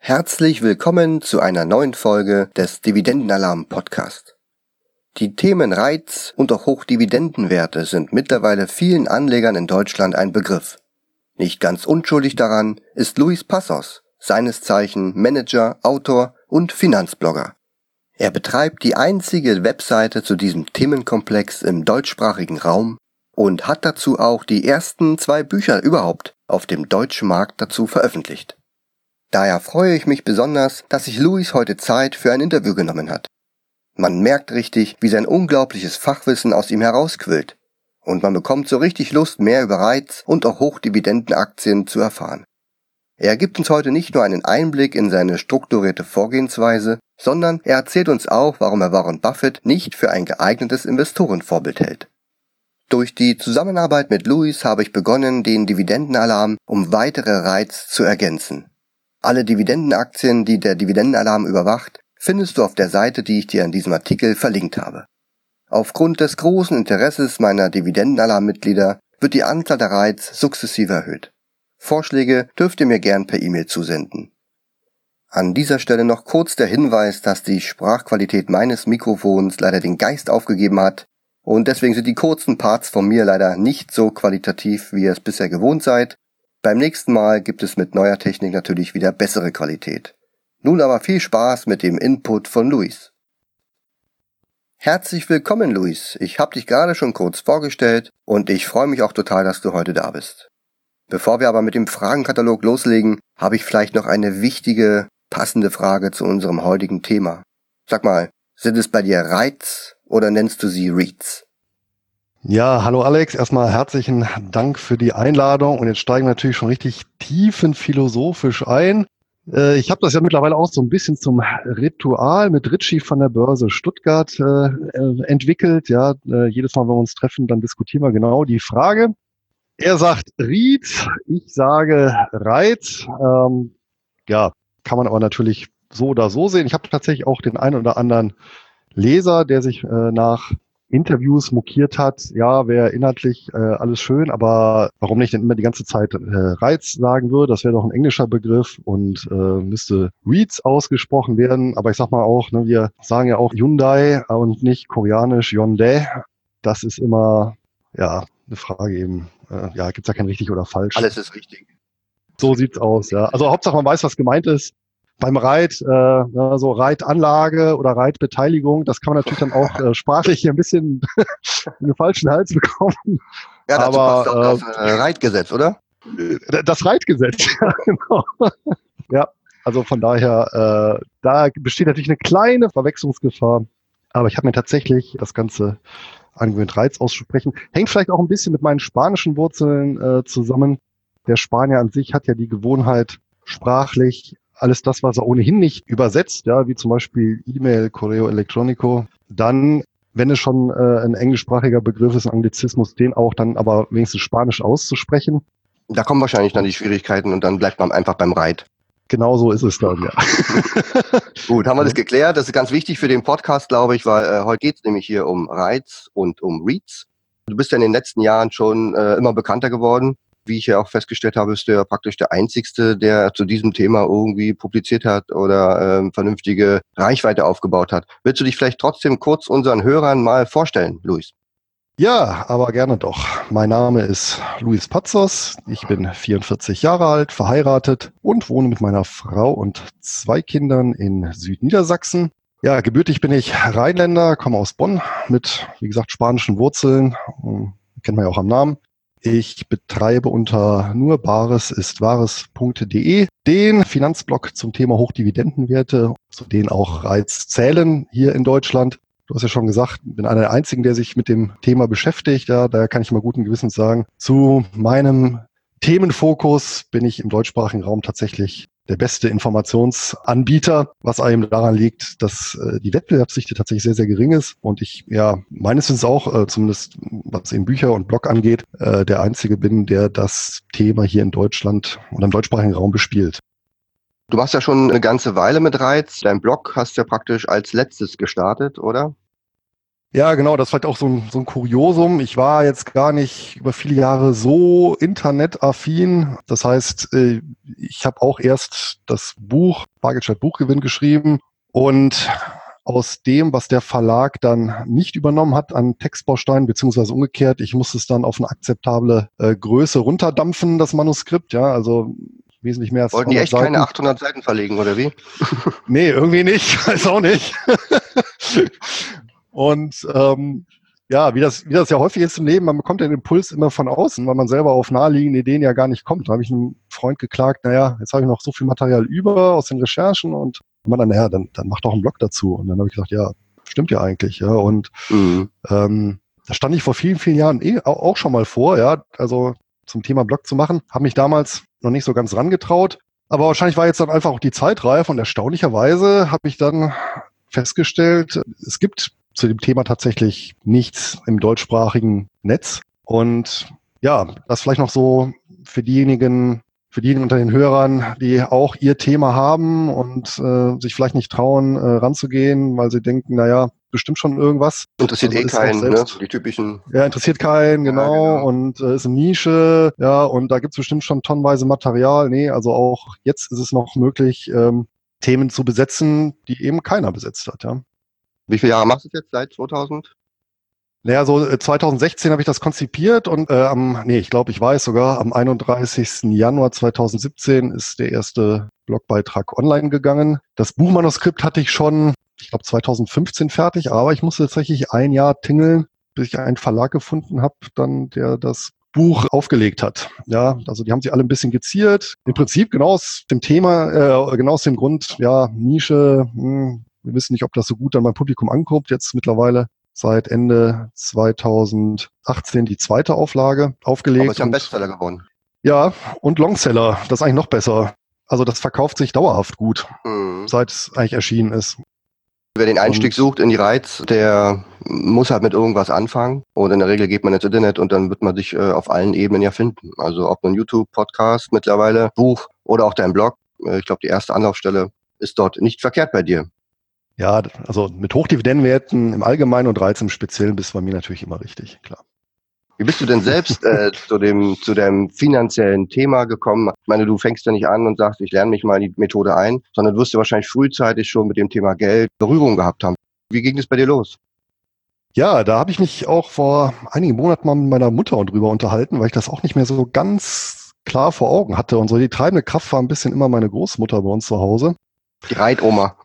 Herzlich willkommen zu einer neuen Folge des Dividendenalarm Podcast. Die Themen Reiz und auch Hochdividendenwerte sind mittlerweile vielen Anlegern in Deutschland ein Begriff. Nicht ganz unschuldig daran ist Luis Passos, seines Zeichen Manager, Autor und Finanzblogger. Er betreibt die einzige Webseite zu diesem Themenkomplex im deutschsprachigen Raum und hat dazu auch die ersten 2 Bücher überhaupt auf dem deutschen Markt dazu veröffentlicht. Daher freue ich mich besonders, dass sich Luis heute Zeit für ein Interview genommen hat. Man merkt richtig, wie sein unglaubliches Fachwissen aus ihm herausquillt. Und man bekommt so richtig Lust, mehr über Reiz und auch Hochdividendenaktien zu erfahren. Er gibt uns heute nicht nur einen Einblick in seine strukturierte Vorgehensweise, sondern er erzählt uns auch, warum er Warren Buffett nicht für ein geeignetes Investorenvorbild hält. Durch die Zusammenarbeit mit Luis habe ich begonnen, den Dividendenalarm um weitere Reiz zu ergänzen. Alle Dividendenaktien, die der Dividendenalarm überwacht, findest du auf der Seite, die ich dir in diesem Artikel verlinkt habe. Aufgrund des großen Interesses meiner Dividendenalarm-Mitglieder wird die Anzahl der Reiz sukzessive erhöht. Vorschläge dürft ihr mir gern per E-Mail zusenden. An dieser Stelle noch kurz der Hinweis, dass die Sprachqualität meines Mikrofons leider den Geist aufgegeben hat und deswegen sind die kurzen Parts von mir leider nicht so qualitativ, wie ihr es bisher gewohnt seid. Beim nächsten Mal gibt es mit neuer Technik natürlich wieder bessere Qualität. Nun aber viel Spaß mit dem Input von Luis. Herzlich willkommen, Luis. Ich habe dich gerade schon kurz vorgestellt und ich freue mich auch total, dass du heute da bist. Bevor wir aber mit dem Fragenkatalog loslegen, habe ich vielleicht noch eine wichtige, passende Frage zu unserem heutigen Thema. Sag mal, sind es bei dir Reiz oder nennst du sie REITs? Ja, hallo Alex, erstmal herzlichen Dank für die Einladung und jetzt steigen wir natürlich schon richtig tiefenphilosophisch ein. Ich habe das ja mittlerweile auch so ein bisschen zum Ritual mit Ritchie von der Börse Stuttgart entwickelt. Ja, jedes Mal, wenn wir uns treffen, dann diskutieren wir genau die Frage. Er sagt REIT, ich sage Reiz. Ja, kann man aber natürlich so oder so sehen. Ich habe tatsächlich auch den einen oder anderen Leser, der sich nach Interviews mokiert hat, ja, wäre inhaltlich alles schön, aber warum nicht denn immer die ganze Zeit Reiz sagen würde, das wäre doch ein englischer Begriff und müsste REITs ausgesprochen werden, aber ich sag mal auch, ne, wir sagen ja auch Hyundai und nicht koreanisch Hyundai, das ist immer, ja, eine Frage eben, ja, gibt's ja kein richtig oder falsch. Alles ist richtig. So sieht's aus, ja. Also Hauptsache man weiß, was gemeint ist. Beim Reit, so Reitanlage oder Reitbeteiligung, das kann man natürlich dann auch sprachlich hier ein bisschen in den falschen Hals bekommen. Ja, dazu passt auch das Reitgesetz, oder? Das Reitgesetz, ja, genau. Ja, also von daher, da besteht natürlich eine kleine Verwechslungsgefahr. Aber ich habe mir tatsächlich das Ganze angewöhnt, Reiz auszusprechen. Hängt vielleicht auch ein bisschen mit meinen spanischen Wurzeln zusammen. Der Spanier an sich hat ja die Gewohnheit, sprachlich alles das, was er ohnehin nicht übersetzt, ja, wie zum Beispiel E-Mail, Correo Electronico, dann, wenn es schon ein englischsprachiger Begriff ist, ein Anglizismus, den auch dann aber wenigstens Spanisch auszusprechen. Da kommen wahrscheinlich dann die Schwierigkeiten und dann bleibt man einfach beim Reit. Genau so ist es dann, ja. Gut, haben wir das geklärt. Das ist ganz wichtig für den Podcast, glaube ich, weil heute geht es nämlich hier um Reiz und um REITs. Du bist ja in den letzten Jahren schon immer bekannter geworden. Wie ich ja auch festgestellt habe, ist der praktisch der Einzigste, der zu diesem Thema irgendwie publiziert hat oder vernünftige Reichweite aufgebaut hat. Willst du dich vielleicht trotzdem kurz unseren Hörern mal vorstellen, Luis? Ja, aber gerne doch. Mein Name ist Luis Passos. Ich bin 44 Jahre alt, verheiratet und wohne mit meiner Frau und 2 Kindern in Südniedersachsen. Ja, gebürtig bin ich Rheinländer, komme aus Bonn mit, wie gesagt, spanischen Wurzeln. Kennt man ja auch am Namen. Ich betreibe unter nurbaresistwahres.de den Finanzblog zum Thema Hochdividendenwerte, zu denen auch Reiz zählen hier in Deutschland. Du hast ja schon gesagt, ich bin einer der Einzigen, der sich mit dem Thema beschäftigt. Ja, daher kann ich mal guten Gewissens sagen, zu meinem Themenfokus bin ich im deutschsprachigen Raum tatsächlich der beste Informationsanbieter, was einem daran liegt, dass die Wettbewerbsdichte tatsächlich sehr, sehr gering ist und ich ja meines Wissens auch, zumindest was eben Bücher und Blog angeht, der Einzige bin, der das Thema hier in Deutschland und im deutschsprachigen Raum bespielt. Du warst ja schon eine ganze Weile mit Reiz. Dein Blog hast du ja praktisch als letztes gestartet, oder? Ja, genau, das ist vielleicht auch so ein Kuriosum. Ich war jetzt gar nicht über viele Jahre so internetaffin. Das heißt, ich habe auch erst das Buch Bargeld statt Buchgewinn geschrieben und aus dem, was der Verlag dann nicht übernommen hat an Textbausteinen, beziehungsweise umgekehrt, ich musste es dann auf eine akzeptable Größe runterdampfen, das Manuskript, ja, also wesentlich mehr als Wollten die 200 echt keine Seiten. 800 Seiten verlegen, oder wie? Nee, irgendwie nicht, weiß auch nicht. Und ja, wie das ja häufig ist im Leben, man bekommt den Impuls immer von außen, weil man selber auf naheliegende Ideen ja gar nicht kommt. Da habe ich einem Freund geklagt, naja, jetzt habe ich noch so viel Material über aus den Recherchen und man dann, naja, dann mach doch einen Blog dazu. Und dann habe ich gesagt, ja, stimmt ja eigentlich, ja. Und da stand ich vor vielen, vielen Jahren auch schon mal vor, ja, also zum Thema Blog zu machen, habe mich damals noch nicht so ganz rangetraut. Aber wahrscheinlich war jetzt dann einfach auch die Zeit reif und erstaunlicherweise habe ich dann festgestellt, es gibt zu dem Thema tatsächlich nichts im deutschsprachigen Netz. Und ja, das vielleicht noch so für diejenigen unter den Hörern, die auch ihr Thema haben und sich vielleicht nicht trauen, ranzugehen, weil sie denken, naja, bestimmt schon irgendwas. Interessiert Also eh ist auch keinen, ne? selbst, Die typischen. ja, interessiert keinen, Ja, genau, genau. und ist eine Nische, ja, und da gibt's bestimmt schon tonnenweise Material. Nee, also auch jetzt ist es noch möglich, Themen zu besetzen, die eben keiner besetzt hat, ja. Wie viele Jahre machst du es jetzt? Seit 2000? Naja, so 2016 habe ich das konzipiert und ich glaube, ich weiß sogar, am 31. Januar 2017 ist der erste Blogbeitrag online gegangen. Das Buchmanuskript hatte ich schon, ich glaube, 2015 fertig, aber ich musste tatsächlich ein Jahr tingeln, bis ich einen Verlag gefunden habe, dann der das Buch aufgelegt hat. Ja, also die haben sich alle ein bisschen geziert. Im Prinzip genau aus dem Thema, genau aus dem Grund, ja, Nische, wir wissen nicht, ob das so gut dann beim Publikum ankommt, jetzt mittlerweile seit Ende 2018 die zweite Auflage aufgelegt. Aber ist ja ein Und Bestseller geworden. ja, und Longseller, das ist eigentlich noch besser. Also das verkauft sich dauerhaft gut, seit es eigentlich erschienen ist. Wer den Einstieg Und sucht in die Reiz, der muss halt mit irgendwas anfangen. Und in der Regel geht man ins Internet und dann wird man sich auf allen Ebenen ja finden. Also ob nun YouTube, Podcast mittlerweile, Buch oder auch dein Blog. Ich glaube, die erste Anlaufstelle ist dort nicht verkehrt bei dir. ja, also mit Hochdividendenwerten im Allgemeinen und Reiz im Speziellen bist du bei mir natürlich immer richtig, klar. Wie bist du denn selbst zu deinem finanziellen Thema gekommen? Ich meine, du fängst ja nicht an und sagst, ich lerne mich mal in die Methode ein, sondern wirst du wahrscheinlich frühzeitig schon mit dem Thema Geld Berührung gehabt haben. Wie ging es bei dir los? Ja, da habe ich mich auch vor einigen Monaten mal mit meiner Mutter drüber unterhalten, weil ich das auch nicht mehr so ganz klar vor Augen hatte. Und so die treibende Kraft war ein bisschen immer meine Großmutter bei uns zu Hause. Die Reitoma.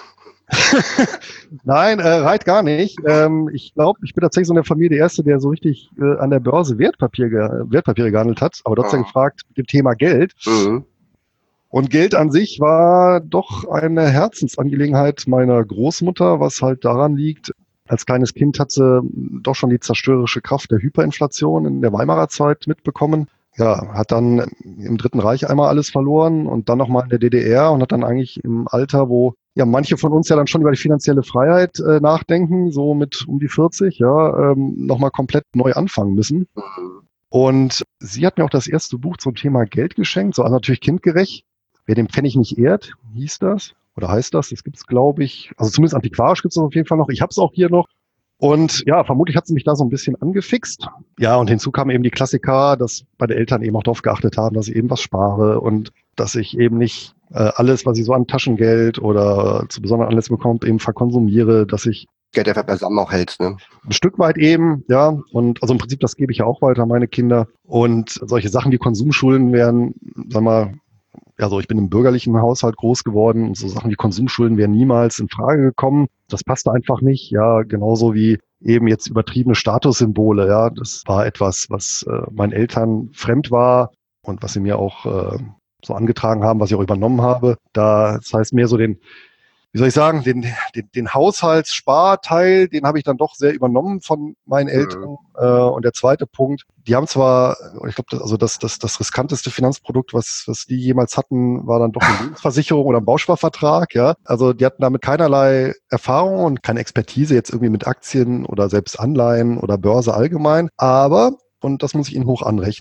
Nein, Reit gar nicht. Ich glaube, ich bin tatsächlich so in der Familie der Erste, der so richtig an der Börse Wertpapiere gehandelt hat. Aber du hast ja gefragt mit dem Thema Geld. Mhm. Und Geld an sich war doch eine Herzensangelegenheit meiner Großmutter, was halt daran liegt, als kleines Kind hat sie doch schon die zerstörerische Kraft der Hyperinflation in der Weimarer Zeit mitbekommen. Ja, hat dann im Dritten Reich einmal alles verloren und dann nochmal in der DDR und hat dann eigentlich im Alter, wo ja manche von uns ja dann schon über die finanzielle Freiheit nachdenken, so mit um die 40, ja, nochmal komplett neu anfangen müssen. Und sie hat mir auch das erste Buch zum Thema Geld geschenkt, so also natürlich kindgerecht. Wer den Pfennig nicht ehrt, hieß das. Oder heißt das? Das gibt's, glaube ich, also zumindest antiquarisch gibt's das auf jeden Fall noch. Ich habe es auch hier noch. Und ja, vermutlich hat sie mich da so ein bisschen angefixt. Ja, und hinzu kam eben die Klassiker, dass beide Eltern eben auch darauf geachtet haben, dass ich eben was spare und dass ich eben nicht alles, was ich so an Taschengeld oder zu besonderen Anlässen bekomme, eben verkonsumiere, dass ich Geld einfach beisammen auch hältst, ne? ein Stück weit eben, ja. Und also im Prinzip, das gebe ich ja auch weiter an meine Kinder. Und solche Sachen wie Konsumschulden wären, sag mal, also ich bin im bürgerlichen Haushalt groß geworden und so Sachen wie Konsumschulden wären niemals in Frage gekommen. Das passte einfach nicht. Ja, genauso wie eben jetzt übertriebene Statussymbole. Ja, das war etwas, was meinen Eltern fremd war und was sie mir auch so angetragen haben, was ich auch übernommen habe. Das heißt mehr so wie soll ich sagen, den Haushaltssparteil, den habe ich dann doch sehr übernommen von meinen Eltern. Und der zweite Punkt, die haben zwar, ich glaube, das riskanteste Finanzprodukt, was die jemals hatten, war dann doch eine Lebensversicherung oder ein Bausparvertrag, ja. Also die hatten damit keinerlei Erfahrung und keine Expertise jetzt irgendwie mit Aktien oder selbst Anleihen oder Börse allgemein. Aber, und das muss ich ihnen hoch anrechnen,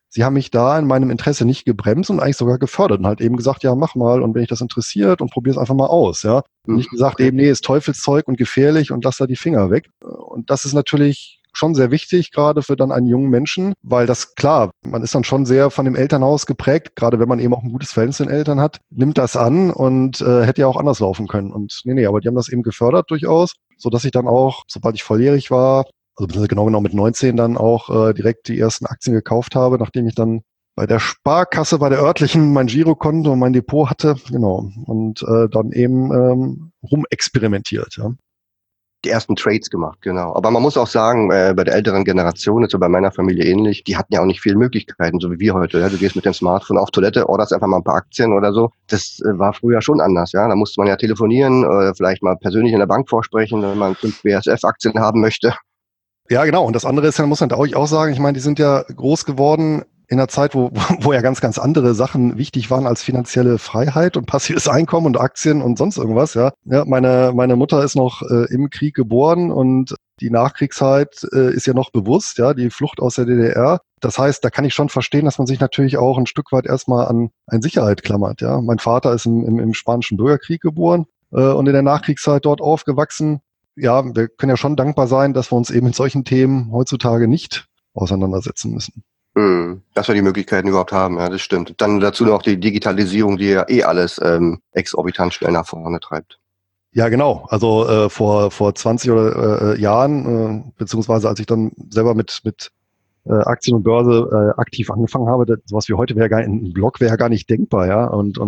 sie haben mich da in meinem Interesse nicht gebremst und eigentlich sogar gefördert und halt eben gesagt, ja, mach mal und wenn dich das interessiert und probier es einfach mal aus, ja. Und nicht gesagt Okay. eben, nee, ist Teufelszeug und gefährlich und lass da die Finger weg. Und das ist natürlich schon sehr wichtig, gerade für dann einen jungen Menschen, weil das, klar, man ist dann schon sehr von dem Elternhaus geprägt, gerade wenn man eben auch ein gutes Verhältnis zu den Eltern hat, nimmt das an und hätte ja auch anders laufen können. Und nee, aber die haben das eben gefördert durchaus, sodass ich dann auch, sobald ich volljährig war, also genau genommen mit 19 dann auch direkt die ersten Aktien gekauft habe, nachdem ich dann bei der Sparkasse, bei der örtlichen, mein Girokonto und mein Depot hatte, genau, und dann eben rumexperimentiert, ja. Die ersten Trades gemacht, genau. Aber man muss auch sagen, bei der älteren Generation, jetzt so bei meiner Familie ähnlich, die hatten ja auch nicht viele Möglichkeiten, so wie wir heute. Ja? Du gehst mit dem Smartphone auf Toilette, orderst einfach mal ein paar Aktien oder so. Das war früher schon anders, ja. Da musste man ja telefonieren, vielleicht mal persönlich in der Bank vorsprechen, wenn man 5 BASF-Aktien haben möchte. Ja, genau. Und das andere ist ja, muss man da auch sagen, ich meine, die sind ja groß geworden in einer Zeit, wo ja ganz, ganz andere Sachen wichtig waren als finanzielle Freiheit und passives Einkommen und Aktien und sonst irgendwas, ja. Ja, meine Mutter ist noch im Krieg geboren und die Nachkriegszeit ist ja noch bewusst, ja, die Flucht aus der DDR. Das heißt, da kann ich schon verstehen, dass man sich natürlich auch ein Stück weit erstmal an Sicherheit klammert, ja. Mein Vater ist im Spanischen Bürgerkrieg geboren und in der Nachkriegszeit dort aufgewachsen. Ja, wir können ja schon dankbar sein, dass wir uns eben mit solchen Themen heutzutage nicht auseinandersetzen müssen. Dass wir die Möglichkeiten überhaupt haben, ja, das stimmt. Dann dazu noch die Digitalisierung, die ja alles exorbitant schnell nach vorne treibt. Ja, genau. Also vor 20 oder Jahren, beziehungsweise als ich dann selber mit Aktien und Börse aktiv angefangen habe, sowas wie heute wäre ein Blog wäre ja gar nicht denkbar, ja. Und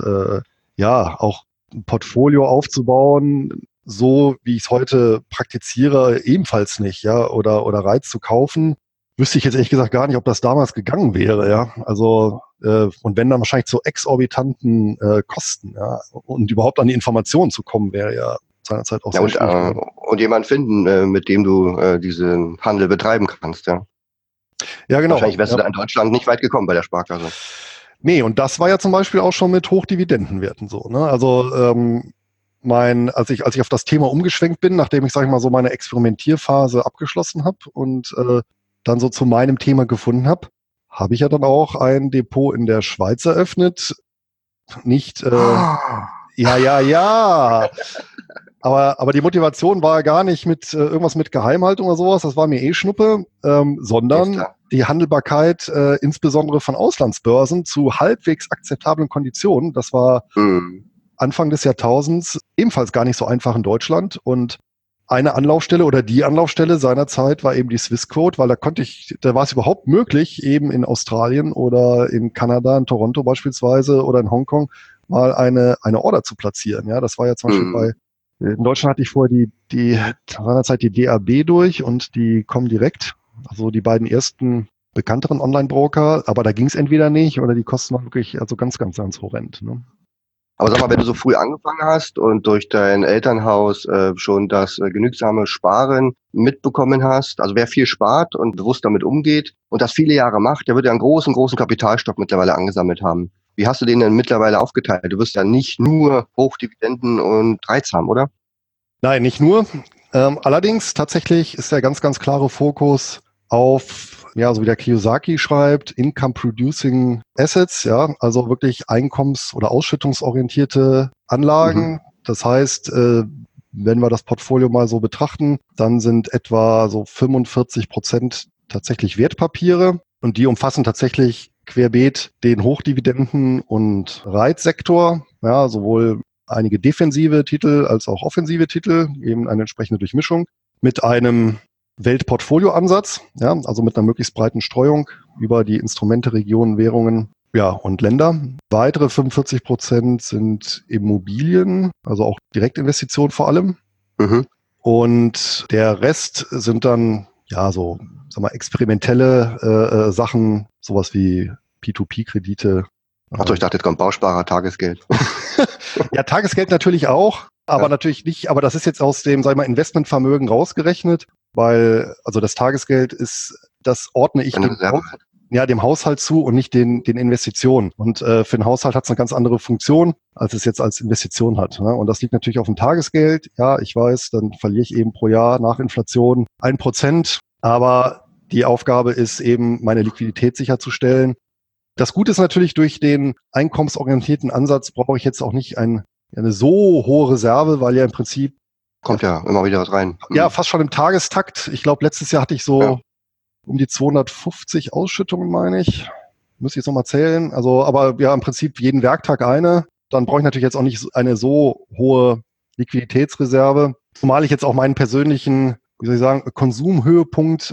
ja, auch ein Portfolio aufzubauen, so wie ich es heute praktiziere, ebenfalls nicht, ja, oder Reiz zu kaufen, wüsste ich jetzt ehrlich gesagt gar nicht, ob das damals gegangen wäre, ja. Also und wenn dann wahrscheinlich zu exorbitanten Kosten, ja, und überhaupt an die Informationen zu kommen, wäre ja seinerzeit auch Ja, sehr schwierig. und jemanden finden, mit dem du diesen Handel betreiben kannst, ja. Ja, genau. Wahrscheinlich wärst Ja. du da in Deutschland nicht weit gekommen bei der Sparkasse. Nee, und das war ja zum Beispiel auch schon mit Hochdividendenwerten so, ne? Also als ich auf das Thema umgeschwenkt bin, nachdem ich, sage ich mal, so meine Experimentierphase abgeschlossen habe und dann so zu meinem Thema gefunden habe ich ja dann auch ein Depot in der Schweiz eröffnet. Nicht, ja. Aber die Motivation war gar nicht mit irgendwas mit Geheimhaltung oder sowas, das war mir eh Schnuppe, sondern die Handelbarkeit insbesondere von Auslandsbörsen zu halbwegs akzeptablen Konditionen. Das war Anfang des Jahrtausends ebenfalls gar nicht so einfach in Deutschland. Und eine Anlaufstelle oder die Anlaufstelle seinerzeit war eben die Swissquote, weil da war es überhaupt möglich, eben in Australien oder in Kanada, in Toronto beispielsweise oder in Hongkong mal eine Order zu platzieren. Ja, das war ja zum Beispiel in Deutschland hatte ich vorher seinerzeit die DAB durch und die Comdirect, also die beiden ersten bekannteren Online-Broker, aber da ging es entweder nicht oder die Kosten waren wirklich also ganz, ganz, ganz horrend. Ne? Aber sag mal, wenn du so früh angefangen hast und durch dein Elternhaus schon das genügsame Sparen mitbekommen hast, also wer viel spart und bewusst damit umgeht und das viele Jahre macht, der wird ja einen großen, großen Kapitalstock mittlerweile angesammelt haben. Wie hast du den denn mittlerweile aufgeteilt? Du wirst ja nicht nur Hochdividenden und Reiz haben, oder? Nein, nicht nur. Allerdings tatsächlich ist der ganz, ganz klare Fokus auf, ja, so wie der Kiyosaki schreibt, Income-Producing Assets, ja, also wirklich einkommens- oder ausschüttungsorientierte Anlagen. Das heißt, wenn wir das Portfolio mal so betrachten, dann sind etwa so 45% tatsächlich Wertpapiere und die umfassen tatsächlich querbeet den Hochdividenden- und Reitsektor, ja, sowohl einige defensive Titel als auch offensive Titel, eben eine entsprechende Durchmischung mit einem Weltportfolioansatz, ja, also mit einer möglichst breiten Streuung über die Instrumente, Regionen, Währungen, ja, und Länder. Weitere 45% sind Immobilien, also auch Direktinvestitionen vor allem. Und der Rest sind dann, ja, so, sag mal, experimentelle Sachen, sowas wie P2P-Kredite. Achso, ich dachte, jetzt kommt Bausparer, Tagesgeld. Ja, Tagesgeld natürlich auch, aber natürlich nicht, aber das ist jetzt aus dem, sag ich mal, Investmentvermögen rausgerechnet, weil, also das Tagesgeld das ordne ich dem Haushalt zu und nicht den Investitionen. Und für den Haushalt hat es eine ganz andere Funktion, als es jetzt als Investition hat. Ne? Und das liegt natürlich auf dem Tagesgeld. Ja, ich weiß, dann verliere ich eben pro Jahr nach Inflation 1%. Aber Die Aufgabe ist eben, meine Liquidität sicherzustellen. Das Gute ist natürlich, durch den einkommensorientierten Ansatz brauche ich jetzt auch nicht eine so hohe Reserve, weil ja im Prinzip kommt ja immer wieder was rein. Ja, fast schon im Tagestakt. Ich glaube, letztes Jahr hatte ich so um die 250 Ausschüttungen, meine ich. Muss ich jetzt nochmal zählen. Also, aber ja, im Prinzip jeden Werktag eine. Dann brauche ich natürlich jetzt auch nicht eine so hohe Liquiditätsreserve. Zumal ich jetzt auch meinen persönlichen, wie soll ich sagen, Konsumhöhepunkt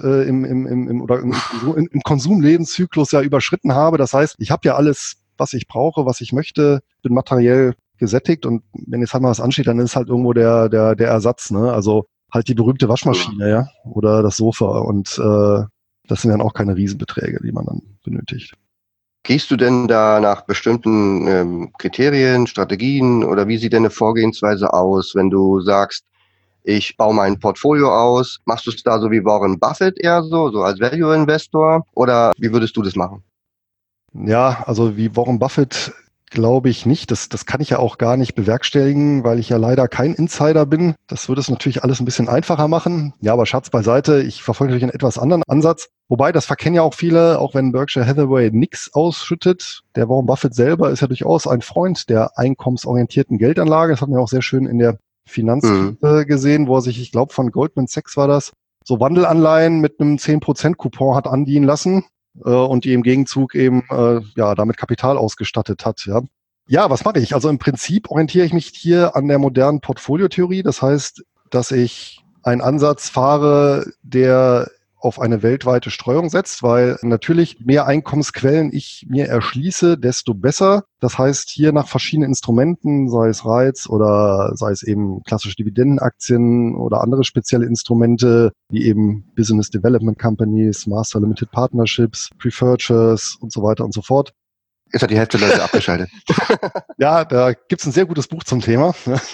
im Konsumlebenszyklus ja überschritten habe. Das heißt, ich habe ja alles, was ich brauche, was ich möchte, bin materiell gesättigt, und wenn jetzt halt mal was ansteht, dann ist halt irgendwo der Ersatz, ne? Also halt die berühmte Waschmaschine, ja, oder das Sofa, und das sind dann auch keine Riesenbeträge, die man dann benötigt. Gehst du denn da nach bestimmten Kriterien, Strategien, oder wie sieht deine Vorgehensweise aus, wenn du sagst, ich baue mein Portfolio aus? Machst du es da so wie Warren Buffett eher so als Value-Investor, oder wie würdest du das machen? Ja, also wie Warren Buffett glaube ich nicht. Das kann ich ja auch gar nicht bewerkstelligen, weil ich ja leider kein Insider bin. Das würde es natürlich alles ein bisschen einfacher machen. Ja, aber Scherz beiseite, ich verfolge natürlich einen etwas anderen Ansatz. Wobei, das verkennen ja auch viele, auch wenn Berkshire Hathaway nichts ausschüttet. Der Warren Buffett selber ist ja durchaus ein Freund der einkommensorientierten Geldanlage. Das hat man ja auch sehr schön in der Finanzkrise gesehen, wo er sich, ich glaube, von Goldman Sachs war das, so Wandelanleihen mit einem 10% Coupon hat andienen lassen. Und die im Gegenzug eben damit Kapital ausgestattet hat. Ja, was mache ich? Also im Prinzip orientiere ich mich hier an der modernen Portfoliotheorie. Das heißt, dass ich einen Ansatz fahre, der auf eine weltweite Streuung setzt, weil natürlich mehr Einkommensquellen ich mir erschließe, desto besser. Das heißt, hier nach verschiedenen Instrumenten, sei es REITs oder sei es eben klassische Dividendenaktien oder andere spezielle Instrumente, wie eben Business Development Companies, Master Limited Partnerships, Preferred Shares und so weiter und so fort. Jetzt hat die Hälfte der Leute abgeschaltet. Ja, da gibt's ein sehr gutes Buch zum Thema.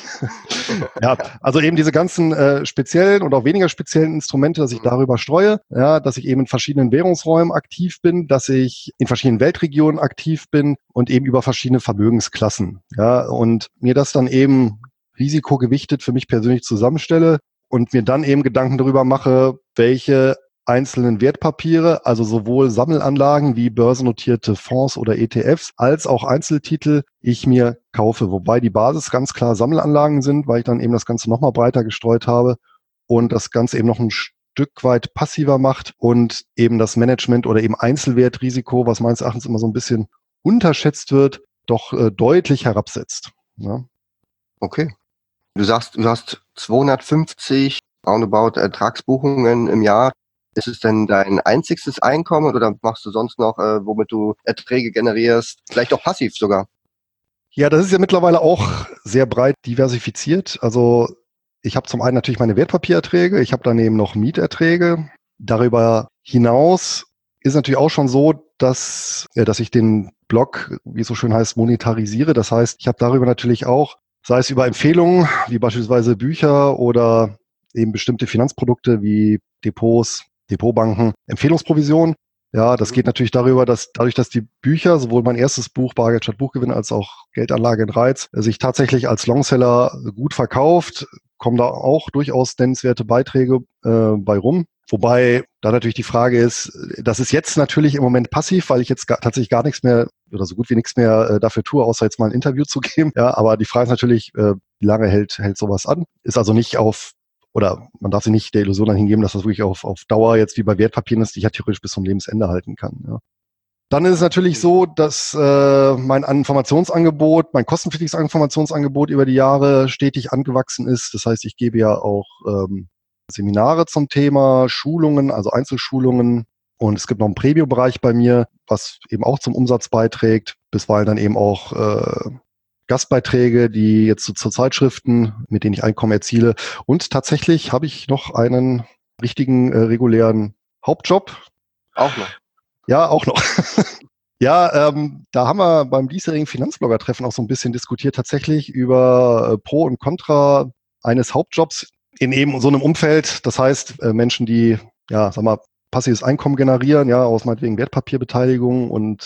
Ja, also eben diese ganzen speziellen und auch weniger speziellen Instrumente, dass ich darüber streue, ja, dass ich eben in verschiedenen Währungsräumen aktiv bin, dass ich in verschiedenen Weltregionen aktiv bin und eben über verschiedene Vermögensklassen. Ja, und mir das dann eben risikogewichtet für mich persönlich zusammenstelle und mir dann eben Gedanken darüber mache, welche einzelnen Wertpapiere, also sowohl Sammelanlagen wie börsennotierte Fonds oder ETFs, als auch Einzeltitel ich mir kaufe. Wobei die Basis ganz klar Sammelanlagen sind, weil ich dann eben das Ganze nochmal breiter gestreut habe und das Ganze eben noch ein Stück weit passiver macht und eben das Management oder eben Einzelwertrisiko, was meines Erachtens immer so ein bisschen unterschätzt wird, doch deutlich herabsetzt. Ja. Okay. Du sagst, du hast 250 roundabout Ertragsbuchungen im Jahr. Ist es denn dein einziges Einkommen, oder machst du sonst noch, womit du Erträge generierst? Vielleicht auch passiv sogar? Ja, das ist ja mittlerweile auch sehr breit diversifiziert. Also ich habe zum einen natürlich meine Wertpapiererträge, ich habe daneben noch Mieterträge. Darüber hinaus ist natürlich auch schon so, dass ich den Blog, wie es so schön heißt, monetarisiere. Das heißt, ich habe darüber natürlich auch, sei es über Empfehlungen, wie beispielsweise Bücher oder eben bestimmte Finanzprodukte wie Depots, Depotbanken, Empfehlungsprovision. Ja, das geht natürlich darüber, dass dadurch, dass die Bücher, sowohl mein erstes Buch Bargeld statt Buchgewinn als auch Geldanlage in Reiz, sich tatsächlich als Longseller gut verkauft, kommen da auch durchaus nennenswerte Beiträge bei rum. Wobei da natürlich die Frage ist, das ist jetzt natürlich im Moment passiv, weil ich jetzt tatsächlich gar nichts mehr oder so gut wie nichts mehr dafür tue, außer jetzt mal ein Interview zu geben. Ja, aber die Frage ist natürlich, wie lange hält sowas an? Ist also nicht oder man darf sich nicht der Illusion dann hingeben, dass das wirklich auf Dauer jetzt wie bei Wertpapieren ist, die ich ja theoretisch bis zum Lebensende halten kann. Ja. Dann ist es natürlich so, dass mein Informationsangebot, mein kostenpflichtiges Informationsangebot über die Jahre stetig angewachsen ist. Das heißt, ich gebe ja auch Seminare zum Thema, Schulungen, also Einzelschulungen. Und es gibt noch einen Premium-Bereich bei mir, was eben auch zum Umsatz beiträgt. Bisweilen dann eben auch Gastbeiträge, die jetzt zu Zeitschriften, mit denen ich Einkommen erziele. Und tatsächlich habe ich noch einen richtigen, regulären Hauptjob. Auch noch. Ja, auch noch. Ja, da haben wir beim diesjährigen Finanzblogger-Treffen auch so ein bisschen diskutiert, tatsächlich über Pro und Contra eines Hauptjobs in eben so einem Umfeld. Das heißt, Menschen, die, passives Einkommen generieren, ja, aus meinetwegen Wertpapierbeteiligung und,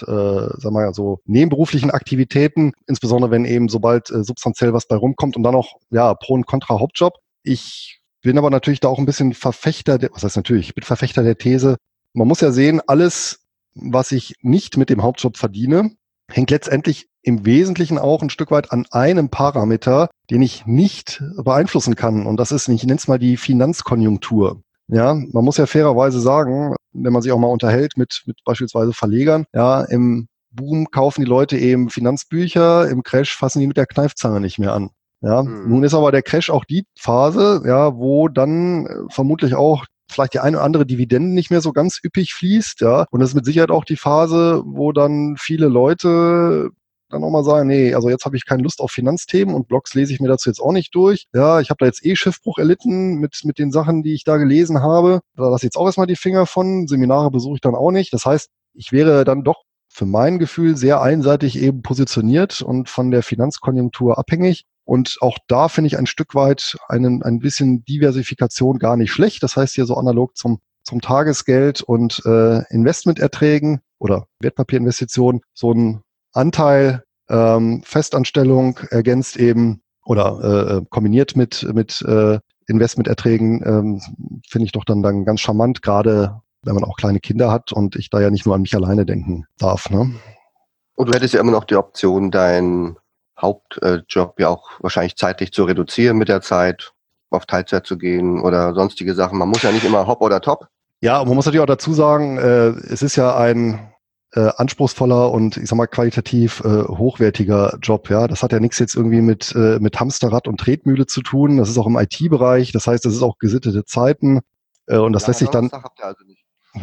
so nebenberuflichen Aktivitäten, insbesondere wenn eben sobald substanziell was bei rumkommt und dann noch, Pro und Contra Hauptjob. Ich bin aber natürlich da auch ein bisschen ich bin Verfechter der These, man muss ja sehen, alles, was ich nicht mit dem Hauptjob verdiene, hängt letztendlich im Wesentlichen auch ein Stück weit an einem Parameter, den ich nicht beeinflussen kann. Und das ist, ich nenne es mal die Finanzkonjunktur. Ja, man muss ja fairerweise sagen, wenn man sich auch mal unterhält mit beispielsweise Verlegern, ja, im Boom kaufen die Leute eben Finanzbücher, im Crash fassen die mit der Kneifzange nicht mehr an. Ja, nun ist aber der Crash auch die Phase, ja, wo dann vermutlich auch vielleicht die eine oder andere Dividende nicht mehr so ganz üppig fließt, ja. Und das ist mit Sicherheit auch die Phase, wo dann viele Leute dann auch mal sagen, nee, also jetzt habe ich keine Lust auf Finanzthemen und Blogs lese ich mir dazu jetzt auch nicht durch. Ja, ich habe da jetzt Schiffbruch erlitten mit den Sachen, die ich da gelesen habe. Da lasse ich jetzt auch erstmal die Finger von. Seminare besuche ich dann auch nicht. Das heißt, ich wäre dann doch für mein Gefühl sehr einseitig eben positioniert und von der Finanzkonjunktur abhängig. Und auch da finde ich ein Stück weit ein bisschen Diversifikation gar nicht schlecht. Das heißt hier so analog zum Tagesgeld und Investmenterträgen oder Wertpapierinvestitionen so ein Anteil Festanstellung ergänzt eben oder kombiniert mit Investmenterträgen finde ich doch dann ganz charmant, gerade wenn man auch kleine Kinder hat und ich da ja nicht nur an mich alleine denken darf. Ne? Und du hättest ja immer noch die Option, deinen Hauptjob ja auch wahrscheinlich zeitlich zu reduzieren mit der Zeit, auf Teilzeit zu gehen oder sonstige Sachen. Man muss ja nicht immer hopp oder top. Ja, und man muss natürlich auch dazu sagen, es ist ja ein anspruchsvoller und ich sag mal qualitativ hochwertiger Job. Ja, das hat ja nichts jetzt irgendwie mit Hamsterrad und Tretmühle zu tun. Das ist auch im IT-Bereich. Das heißt, das ist auch gesittete Zeiten und das lässt sich dann. Habt ihr also nicht.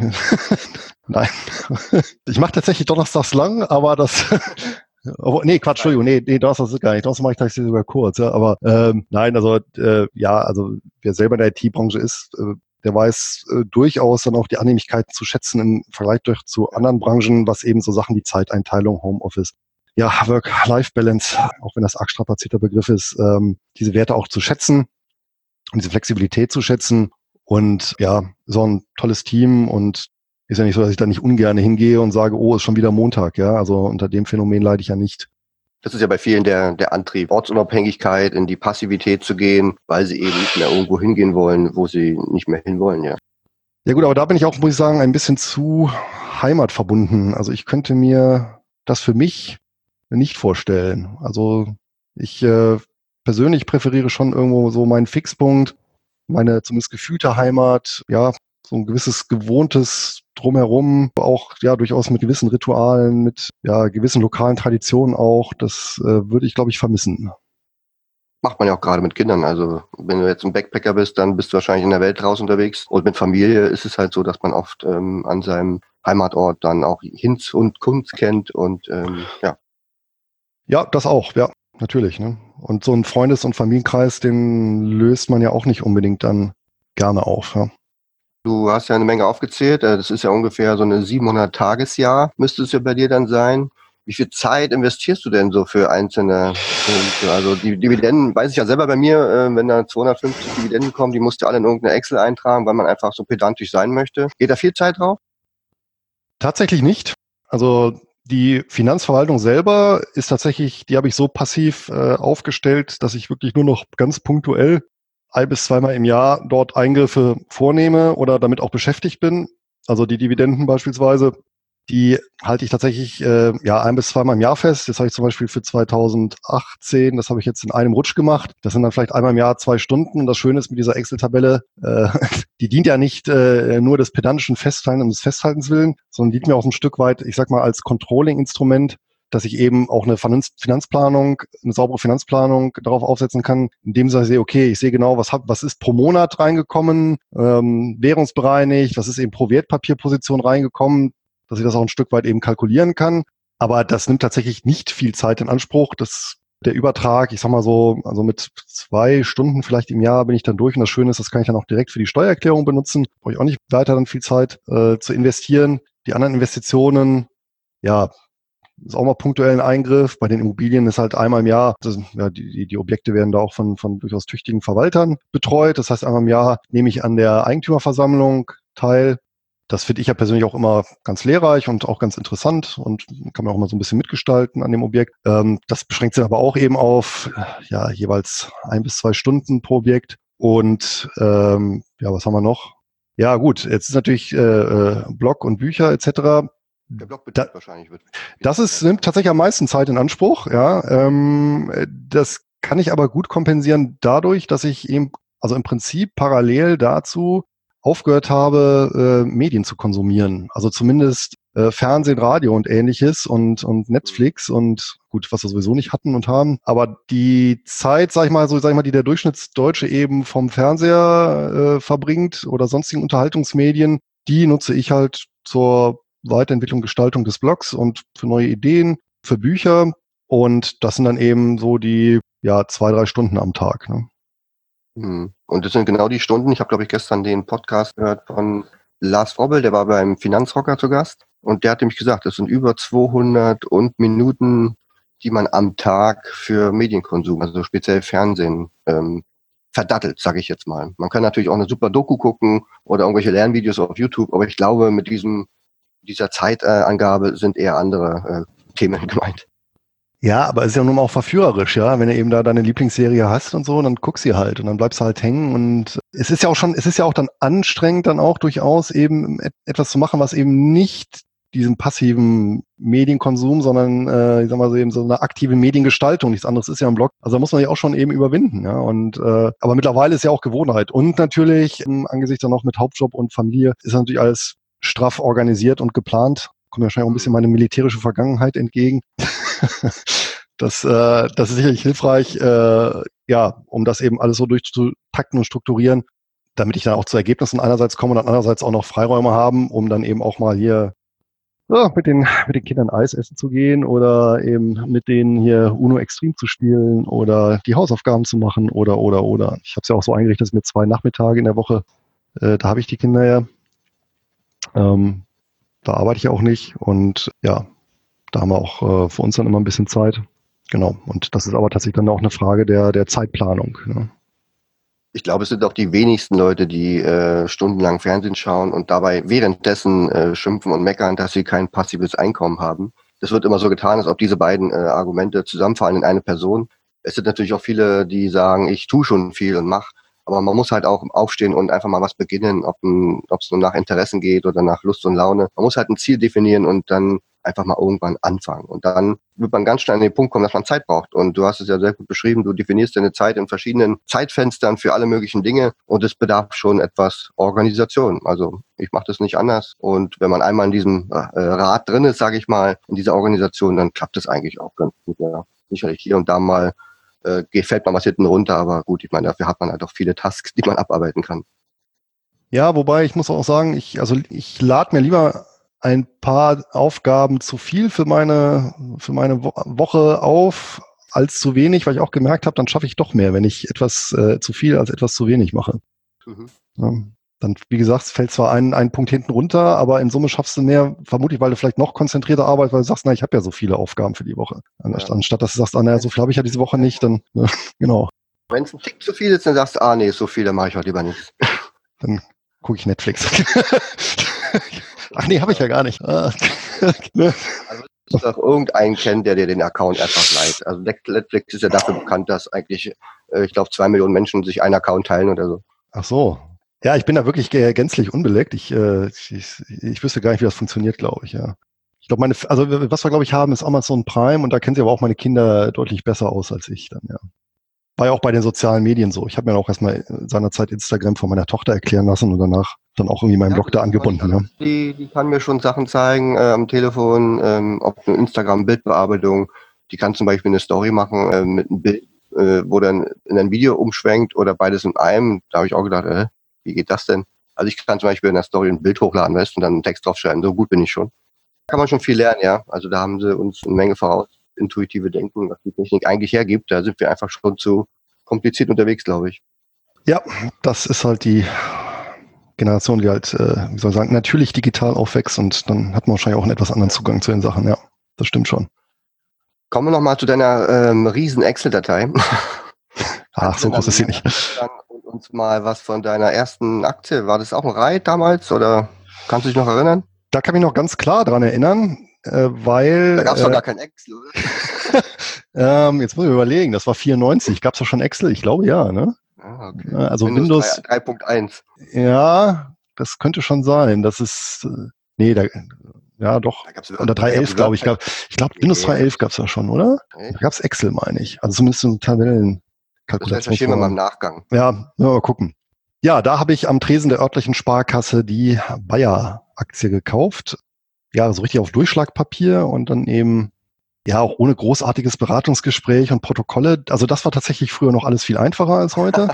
Nein, ich mache tatsächlich donnerstags lang, aber das. Nee, Quatsch, Entschuldigung, nee, Donnerstag ist gar nicht. Donnerstag mache ich tatsächlich sogar kurz, ja. Aber nein, also also wer selber in der IT-Branche ist, der weiß durchaus dann auch die Annehmlichkeiten zu schätzen im Vergleich zu anderen Branchen, was eben so Sachen wie Zeiteinteilung, Homeoffice, ja, Work-Life-Balance, auch wenn das arg strapazierter Begriff ist, diese Werte auch zu schätzen und diese Flexibilität zu schätzen und ja, so ein tolles Team und ist ja nicht so, dass ich da nicht ungern hingehe und sage, oh, ist schon wieder Montag, ja, also unter dem Phänomen leide ich ja nicht. Das ist ja bei vielen der Antrieb, Ortsunabhängigkeit, in die Passivität zu gehen, weil sie eben nicht mehr irgendwo hingehen wollen, wo sie nicht mehr hinwollen, ja. Ja gut, aber da bin ich auch, muss ich sagen, ein bisschen zu heimatverbunden. Also ich könnte mir das für mich nicht vorstellen. Also ich persönlich präferiere schon irgendwo so meinen Fixpunkt, meine zumindest gefühlte Heimat, ja, so ein gewisses gewohntes Drumherum, auch ja durchaus mit gewissen Ritualen, mit ja gewissen lokalen Traditionen auch. Das würde ich, glaube ich, vermissen. Macht man ja auch gerade mit Kindern. Also wenn du jetzt ein Backpacker bist, dann bist du wahrscheinlich in der Welt draußen unterwegs. Und mit Familie ist es halt so, dass man oft an seinem Heimatort dann auch Hinz und Kunz kennt und ja. Ja, das auch, ja, natürlich. Ne? Und so ein Freundes- und Familienkreis, den löst man ja auch nicht unbedingt dann gerne auf. Ja. Du hast ja eine Menge aufgezählt. Das ist ja ungefähr so eine 700-Tagesjahr, müsste es ja bei dir dann sein. Wie viel Zeit investierst du denn so für einzelne Punkte? Also die Dividenden, weiß ich ja selber bei mir, wenn da 250 Dividenden kommen, die musst du alle in irgendeine Excel eintragen, weil man einfach so pedantisch sein möchte. Geht da viel Zeit drauf? Tatsächlich nicht. Also die Finanzverwaltung selber ist tatsächlich, die habe ich so passiv aufgestellt, dass ich wirklich nur noch ganz punktuell 1- bis 2-mal im Jahr dort Eingriffe vornehme oder damit auch beschäftigt bin. Also die Dividenden beispielsweise, die halte ich tatsächlich 1- bis 2-mal im Jahr fest. Das habe ich zum Beispiel für 2018, das habe ich jetzt in einem Rutsch gemacht. Das sind dann vielleicht einmal im Jahr 2 Stunden. Und das Schöne ist mit dieser Excel-Tabelle, die dient ja nicht nur des pedantischen Festhalten und des Festhaltens willen, sondern dient mir auch ein Stück weit, ich sag mal, als Controlling-Instrument, dass ich eben auch eine Finanzplanung, eine saubere Finanzplanung darauf aufsetzen kann, indem ich sehe, okay, ich sehe genau, was ist pro Monat reingekommen, währungsbereinigt, was ist eben pro Wertpapierposition reingekommen, dass ich das auch ein Stück weit eben kalkulieren kann. Aber das nimmt tatsächlich nicht viel Zeit in Anspruch. Der Übertrag, ich sag mal so, also mit 2 Stunden vielleicht im Jahr bin ich dann durch. Und das Schöne ist, das kann ich dann auch direkt für die Steuererklärung benutzen. Brauche ich auch nicht weiter dann viel Zeit zu investieren. Die anderen Investitionen, ja, ist auch mal punktuellen Eingriff. Bei den Immobilien ist halt einmal im Jahr, die Objekte werden da auch von durchaus tüchtigen Verwaltern betreut. Das heißt, einmal im Jahr nehme ich an der Eigentümerversammlung teil. Das finde ich ja persönlich auch immer ganz lehrreich und auch ganz interessant und kann man auch mal so ein bisschen mitgestalten an dem Objekt. Das beschränkt sich aber auch eben auf jeweils 1 bis 2 Stunden pro Objekt. Und was haben wir noch? Ja, gut, jetzt ist natürlich Blog und Bücher etc. Der Blogbetrieb wahrscheinlich wird. Nimmt tatsächlich am meisten Zeit in Anspruch, ja. Das kann ich aber gut kompensieren dadurch, dass ich eben, also im Prinzip parallel dazu aufgehört habe, Medien zu konsumieren. Also zumindest Fernsehen, Radio und ähnliches und Netflix und gut, was wir sowieso nicht hatten und haben. Aber die Zeit, sag ich mal, die der Durchschnittsdeutsche eben vom Fernseher verbringt oder sonstigen Unterhaltungsmedien, die nutze ich halt zur Weiterentwicklung, Gestaltung des Blogs und für neue Ideen, für Bücher. Und das sind dann eben so die 2-3 Stunden am Tag. Ne? Und das sind genau die Stunden. Ich habe, glaube ich, gestern den Podcast gehört von Lars Robbel, der war beim Finanzrocker zu Gast. Und der hat nämlich gesagt, das sind über 200 Minuten, die man am Tag für Medienkonsum, also speziell Fernsehen, verdattelt, sage ich jetzt mal. Man kann natürlich auch eine super Doku gucken oder irgendwelche Lernvideos auf YouTube, aber ich glaube, mit dieser Zeitangabe sind eher andere Themen gemeint. Ja, aber es ist ja nun mal auch verführerisch, ja. Wenn du eben da deine Lieblingsserie hast und so, dann guckst sie halt und dann bleibst du halt hängen. Und es ist ja auch dann anstrengend, dann auch durchaus eben etwas zu machen, was eben nicht diesen passiven Medienkonsum, sondern ich sag mal so eben so eine aktive Mediengestaltung, nichts anderes ist ja ein Blog. Also da muss man ja auch schon eben überwinden, ja. Und aber mittlerweile ist ja auch Gewohnheit. Und natürlich, angesichts dann noch mit Hauptjob und Familie, ist natürlich alles straff organisiert und geplant. Kommt ja wahrscheinlich auch ein bisschen meine militärische Vergangenheit entgegen. Das ist sicherlich hilfreich, um das eben alles so durchzutakten und strukturieren, damit ich dann auch zu Ergebnissen einerseits komme und dann andererseits auch noch Freiräume haben, um dann eben auch mal hier mit den Kindern Eis essen zu gehen oder eben mit denen hier Uno Extrem zu spielen oder die Hausaufgaben zu machen oder. Ich habe es ja auch so eingerichtet, dass ich mir 2 Nachmittage in der Woche, da habe ich die Kinder ja. Da arbeite ich ja auch nicht und ja, da haben wir auch für uns dann immer ein bisschen Zeit. Genau. Und das ist aber tatsächlich dann auch eine Frage der Zeitplanung. Ne? Ich glaube, es sind auch die wenigsten Leute, die stundenlang Fernsehen schauen und dabei währenddessen schimpfen und meckern, dass sie kein passives Einkommen haben. Das wird immer so getan, als ob diese beiden Argumente zusammenfallen in eine Person. Es sind natürlich auch viele, die sagen, ich tue schon viel und mache, aber man muss halt auch aufstehen und einfach mal was beginnen, ob es nur nach Interessen geht oder nach Lust und Laune. Man muss halt ein Ziel definieren und dann einfach mal irgendwann anfangen. Und dann wird man ganz schnell an den Punkt kommen, dass man Zeit braucht. Und du hast es ja sehr gut beschrieben, du definierst deine Zeit in verschiedenen Zeitfenstern für alle möglichen Dinge und es bedarf schon etwas Organisation. Also ich mache das nicht anders. Und wenn man einmal in diesem Rad drin ist, sage ich mal, in dieser Organisation, dann klappt es eigentlich auch ganz gut. Ja. Sicherlich hier und da mal fällt man was hinten runter, aber gut, ich meine, dafür hat man halt auch viele Tasks, die man abarbeiten kann. Ja, wobei ich muss auch sagen, ich lade mir lieber ein paar Aufgaben zu viel für meine Woche auf als zu wenig, weil ich auch gemerkt habe, dann schaffe ich doch mehr, wenn ich etwas zu viel als etwas zu wenig mache. Ja, dann, wie gesagt, fällt zwar ein Punkt hinten runter, aber in Summe schaffst du mehr, vermutlich, weil du vielleicht noch konzentrierter arbeitest, weil du sagst, ich habe ja so viele Aufgaben für die Woche. Anstatt dass du sagst, so viel habe ich ja diese Woche nicht, dann, genau. Wenn es ein Tick zu viel ist, dann sagst du, nee, so viel, dann mache ich heute lieber nichts. Dann gucke ich Netflix. Ach nee, habe ich ja gar nicht. Also du doch irgendeinen kennen, der dir den Account einfach leiht. Also Netflix ist ja dafür bekannt, dass eigentlich, ich glaube, 2 Millionen Menschen sich einen Account teilen oder so. Ach so. Ja, ich bin da wirklich gänzlich unbeleckt. Ich wüsste gar nicht, wie das funktioniert, glaube ich, ja. Ich glaube, was wir, glaube ich, haben, ist Amazon Prime und da kennen sie aber auch meine Kinder deutlich besser aus als ich dann, ja. War ja auch bei den sozialen Medien so. Ich habe mir auch erstmal seinerzeit Instagram von meiner Tochter erklären lassen und danach dann auch irgendwie meinen Blog da angebunden. Ja. Die kann mir schon Sachen zeigen am Telefon, ob eine Instagram-Bildbearbeitung. Die kann zum Beispiel eine Story machen mit einem Bild, wo dann in ein Video umschwenkt oder beides in einem. Da habe ich auch gedacht, wie geht das denn? Also ich kann zum Beispiel in der Story ein Bild hochladen, weißt, und dann einen Text draufschreiben. So gut bin ich schon. Da kann man schon viel lernen, ja. Also da haben sie uns eine Menge voraus. Intuitive Denken, was die Technik eigentlich hergibt. Da sind wir einfach schon zu kompliziert unterwegs, glaube ich. Ja, das ist halt die Generation, die halt, wie soll ich sagen, natürlich digital aufwächst und dann hat man wahrscheinlich auch einen etwas anderen Zugang zu den Sachen. Ja, das stimmt schon. Kommen wir nochmal zu deiner riesen Excel-Datei. Ach, so groß ist sie nicht. Und uns mal was von deiner ersten Aktie. War das auch ein Reit damals oder kannst du dich noch erinnern? Da kann ich mich noch ganz klar dran erinnern. Weil. Da gab es doch gar kein Excel, oder? Jetzt muss ich überlegen, das war 94. Gab es doch schon Excel? Ich glaube ja, ne? Ah, okay. Also Windows 3.1. Ja, das könnte schon sein. Das ist, nee, ja doch, unter 3.11, glaube ich. Ich glaube, Windows 3.11 gab es ja schon, oder? Da gab es Excel, meine ich. Also zumindest so Tabellen. Das recherchieren wir mal im Nachgang. Ja, mal gucken. Ja, da habe ich am Tresen der örtlichen Sparkasse die Bayer-Aktie gekauft. Ja, so richtig auf Durchschlagpapier und dann eben, ja, auch ohne großartiges Beratungsgespräch und Protokolle. Also das war tatsächlich früher noch alles viel einfacher als heute.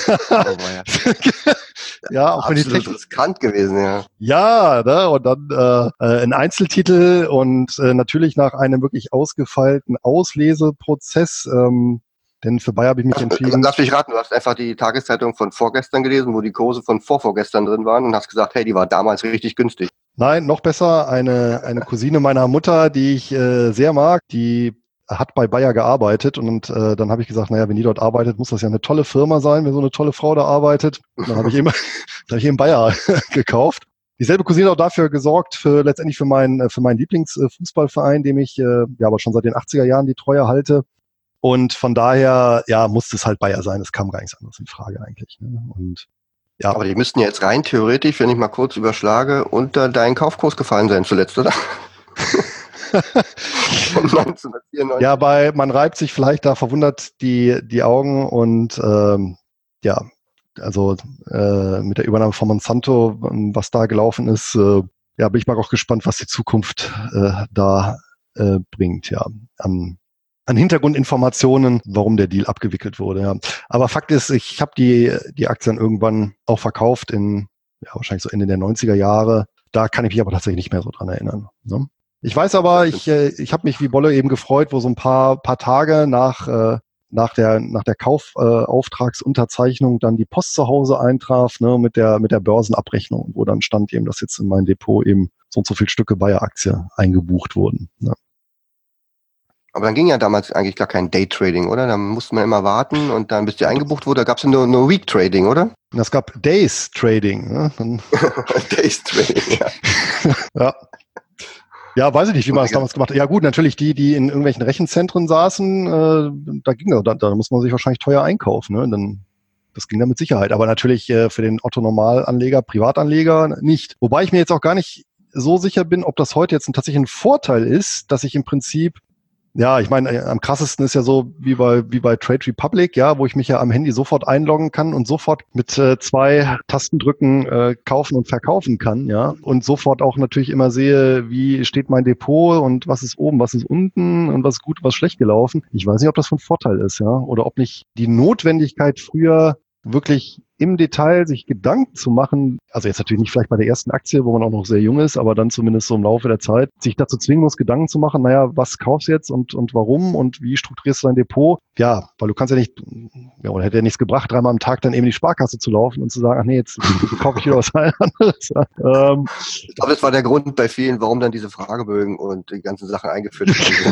Ja, auch absolut riskant gewesen, ja. Ja, ne, und dann ein Einzeltitel und natürlich nach einem wirklich ausgefeilten Ausleseprozess, denn für Bayer habe ich mich entschieden. Lass mich raten, du hast einfach die Tageszeitung von vorgestern gelesen, wo die Kurse von vorgestern drin waren und hast gesagt, hey, die war damals richtig günstig. Nein, noch besser, eine Cousine meiner Mutter, die ich sehr mag, die hat bei Bayer gearbeitet und dann habe ich gesagt, naja, wenn die dort arbeitet, muss das ja eine tolle Firma sein, wenn so eine tolle Frau da arbeitet. Und dann habe ich eben Bayer gekauft. Dieselbe Cousine hat auch dafür gesorgt, letztendlich für meinen Lieblingsfußballverein, dem ich ja aber schon seit den 80er Jahren die Treue halte. Und von daher, ja, musste es halt Bayer sein. Es kam gar nichts anderes in Frage eigentlich. Ne? Und ja. Aber die müssten jetzt rein theoretisch, wenn ich mal kurz überschlage, unter deinen Kaufkurs gefallen sein zuletzt, oder? Von 1994. Ja, man reibt sich vielleicht da verwundert die Augen und ja, also mit der Übernahme von Monsanto, was da gelaufen ist, ja, bin ich mal auch gespannt, was die Zukunft da bringt, ja, an Hintergrundinformationen, warum der Deal abgewickelt wurde. Ja. Aber Fakt ist, ich habe die Aktien irgendwann auch verkauft ja, wahrscheinlich so Ende der 90er Jahre. Da kann ich mich aber tatsächlich nicht mehr so dran erinnern. Ne? Ich weiß aber, ich habe mich wie Bolle eben gefreut, wo so ein paar Tage nach der Kaufauftragsunterzeichnung dann die Post zu Hause eintraf, ne, mit der Börsenabrechnung, wo dann stand eben, dass jetzt in mein Depot eben so und so viele Stücke Bayer-Aktie eingebucht wurden. Ne. Aber dann ging ja damals eigentlich gar kein Day-Trading, oder? Da musste man immer warten und dann, bis die eingebucht wurde, da gab es ja nur Week-Trading, oder? Es gab Days-Trading. Ne? Days-Trading, ja. Ja. Ja, weiß ich nicht, wie man das damals gemacht hat. Ja gut, natürlich die in irgendwelchen Rechenzentren saßen, da muss man sich wahrscheinlich teuer einkaufen. Ne? Das ging da mit Sicherheit. Aber natürlich für den Otto-Normalanleger, Privatanleger nicht. Wobei ich mir jetzt auch gar nicht so sicher bin, ob das heute jetzt tatsächlich ein Vorteil ist, dass ich im Prinzip, ja, ich meine, am krassesten ist ja so wie bei Trade Republic, ja, wo ich mich ja am Handy sofort einloggen kann und sofort mit 2 Tastendrücken kaufen und verkaufen kann, ja, und sofort auch natürlich immer sehe, wie steht mein Depot und was ist oben, was ist unten und was ist gut, was schlecht gelaufen. Ich weiß nicht, ob das von Vorteil ist, ja, oder ob nicht die Notwendigkeit früher wirklich im Detail sich Gedanken zu machen, also jetzt natürlich nicht vielleicht bei der ersten Aktie, wo man auch noch sehr jung ist, aber dann zumindest so im Laufe der Zeit, sich dazu zwingen muss, Gedanken zu machen, naja, was kaufst du jetzt und warum und wie strukturierst du dein Depot? Ja, weil du kannst ja nicht, ja, oder hätte ja nichts gebracht, 3-mal am Tag dann eben die Sparkasse zu laufen und zu sagen, ach nee, jetzt kaufe ich wieder was anderes. Ich glaube, das war der Grund bei vielen, warum dann diese Fragebögen und die ganzen Sachen eingeführt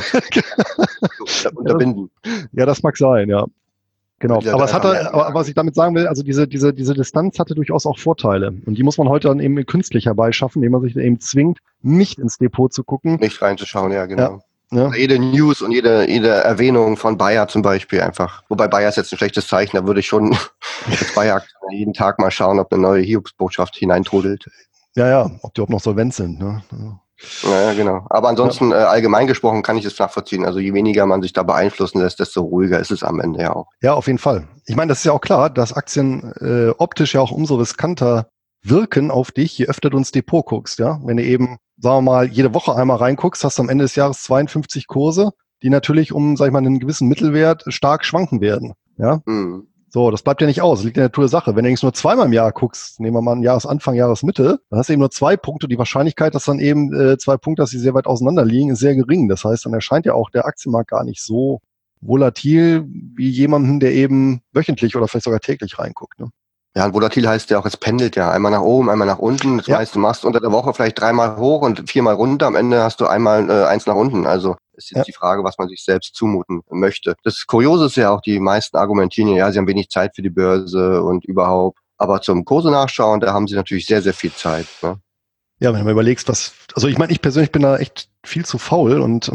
wurden. Unterbinden. Ja, das mag sein, ja. Genau, aber was ich damit sagen will, also diese Distanz hatte durchaus auch Vorteile. Und die muss man heute dann eben künstlich herbeischaffen, indem man sich eben zwingt, nicht ins Depot zu gucken. Nicht reinzuschauen, ja, genau. Ja. Jede News und jede Erwähnung von Bayer zum Beispiel einfach. Wobei Bayer ist jetzt ein schlechtes Zeichen, da würde ich schon als Bayer jeden Tag mal schauen, ob eine neue Hiobsbotschaft hineintrudelt. Ja, ob die überhaupt noch solvent sind, ne? Ja, genau. Aber ansonsten allgemein gesprochen kann ich es nachvollziehen. Also je weniger man sich da beeinflussen lässt, desto ruhiger ist es am Ende ja auch. Ja, auf jeden Fall. Ich meine, das ist ja auch klar, dass Aktien optisch ja auch umso riskanter wirken auf dich, je öfter du ins Depot guckst. Ja, wenn du eben, sagen wir mal, jede Woche einmal reinguckst, hast du am Ende des Jahres 52 Kurse, die natürlich sag ich mal, einen gewissen Mittelwert stark schwanken werden. Ja. Mhm. So, das bleibt ja nicht aus, das liegt in der Natur der Sache. Wenn du nur 2-mal im Jahr guckst, nehmen wir mal einen Jahresanfang, Jahresmitte, dann hast du eben nur 2 Punkte. Die Wahrscheinlichkeit, dass dann eben 2 Punkte, dass sie sehr weit auseinander liegen, ist sehr gering. Das heißt, dann erscheint ja auch der Aktienmarkt gar nicht so volatil wie jemanden, der eben wöchentlich oder vielleicht sogar täglich reinguckt. Ne? Ja, und volatil heißt ja auch, es pendelt ja einmal nach oben, einmal nach unten. Das heißt, du machst unter der Woche vielleicht 3-mal hoch und 4-mal runter. Am Ende hast du einmal 1 nach unten. Also ist jetzt die Frage, was man sich selbst zumuten möchte. Das Kuriose ist ja auch, die meisten argumentieren ja, sie haben wenig Zeit für die Börse und überhaupt. Aber zum Kurse nachschauen, da haben sie natürlich sehr, sehr viel Zeit. Ne? Ja, wenn du mal überlegst, also ich meine, ich persönlich bin da echt viel zu faul und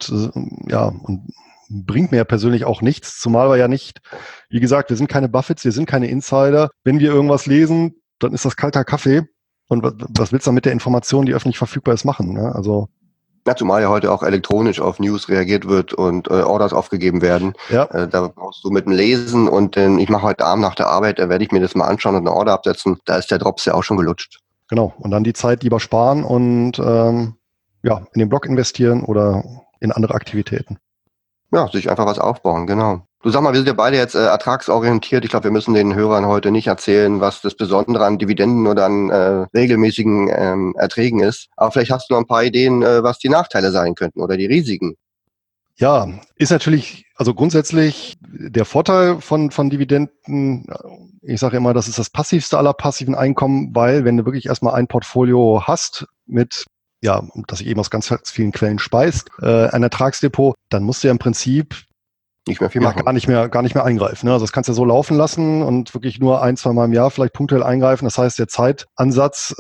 bringt mir ja persönlich auch nichts, zumal wir ja nicht, wie gesagt, wir sind keine Buffets, wir sind keine Insider. Wenn wir irgendwas lesen, dann ist das kalter Kaffee. Und was willst du dann mit der Information, die öffentlich verfügbar ist, machen? Ne? Also Ja, zumal ja heute auch elektronisch auf News reagiert wird und Orders aufgegeben werden. ja, Da brauchst du mit dem Lesen und ich mache heute Abend nach der Arbeit, da werde ich mir das mal anschauen und eine Order absetzen. Da ist der Drops ja auch schon gelutscht. genau. Und dann die Zeit lieber sparen und ja, in den Blog investieren oder in andere Aktivitäten. Ja, sich einfach was aufbauen, genau. Du, sag mal, wir sind ja beide jetzt ertragsorientiert. Ich glaube, wir müssen den Hörern heute nicht erzählen, was das Besondere an Dividenden oder an regelmäßigen Erträgen ist. Aber vielleicht hast du noch ein paar Ideen, was die Nachteile sein könnten oder die Risiken. Ja, ist natürlich, also grundsätzlich der Vorteil von Dividenden, ich sage immer, das ist das passivste aller passiven Einkommen, weil wenn du wirklich erstmal ein Portfolio hast mit, ja, das sich eben aus ganz vielen Quellen speist, ein Ertragsdepot, dann musst du ja im Prinzip Nicht mehr viel ja machen. gar nicht mehr eingreifen. Ne? Also das kannst du ja so laufen lassen und wirklich nur 1, 2 Mal im Jahr vielleicht punktuell eingreifen. Das heißt, der Zeitansatz,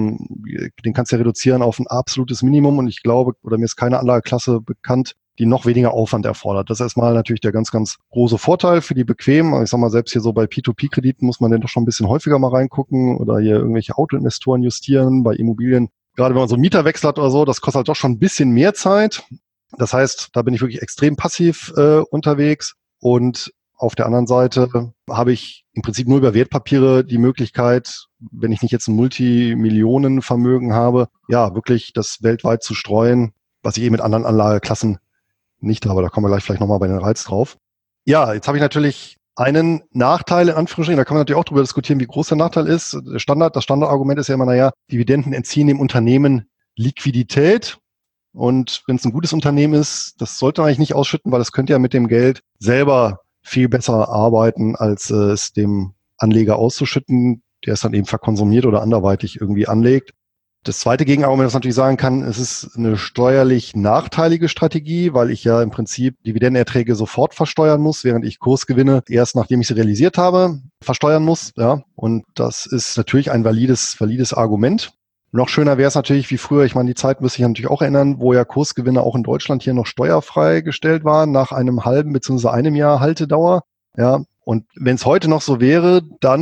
den kannst du ja reduzieren auf ein absolutes Minimum und ich glaube, oder mir ist keine Anlageklasse bekannt, die noch weniger Aufwand erfordert. Das ist erstmal natürlich der ganz, ganz große Vorteil für die bequemen. Ich sag mal, selbst hier so bei P2P-Krediten muss man dann doch schon ein bisschen häufiger mal reingucken oder hier irgendwelche Autoinvestoren justieren bei Immobilien. Gerade wenn man so einen Mieterwechsel hat oder so, das kostet halt doch schon ein bisschen mehr Zeit. Das heißt, da bin ich wirklich extrem passiv unterwegs und auf der anderen Seite habe ich im Prinzip nur über Wertpapiere die Möglichkeit, wenn ich nicht jetzt ein Multimillionenvermögen habe, ja, wirklich das weltweit zu streuen, was ich eben mit anderen Anlageklassen nicht habe. Da kommen wir gleich vielleicht nochmal bei den Reiz drauf. Ja, jetzt habe ich natürlich einen Nachteil, in Anführungsstrichen, da kann man natürlich auch drüber diskutieren, wie groß der Nachteil ist. Das Standardargument ist ja immer, naja, Dividenden entziehen dem Unternehmen Liquidität. Und wenn es ein gutes Unternehmen ist, das sollte man eigentlich nicht ausschütten, weil es könnte ja mit dem Geld selber viel besser arbeiten, als es dem Anleger auszuschütten, der es dann eben verkonsumiert oder anderweitig irgendwie anlegt. Das zweite Gegenargument, das man natürlich sagen kann, es ist eine steuerlich nachteilige Strategie, weil ich ja im Prinzip Dividendenerträge sofort versteuern muss, während ich Kursgewinne erst nachdem ich sie realisiert habe, versteuern muss. Ja, und das ist natürlich ein valides Argument. Noch schöner wäre es natürlich wie früher, ich meine, die Zeit müsste ich natürlich auch erinnern, wo ja Kursgewinne auch in Deutschland hier noch steuerfrei gestellt waren, nach einem halben bzw. einem Jahr Haltedauer. Ja, und wenn es heute noch so wäre,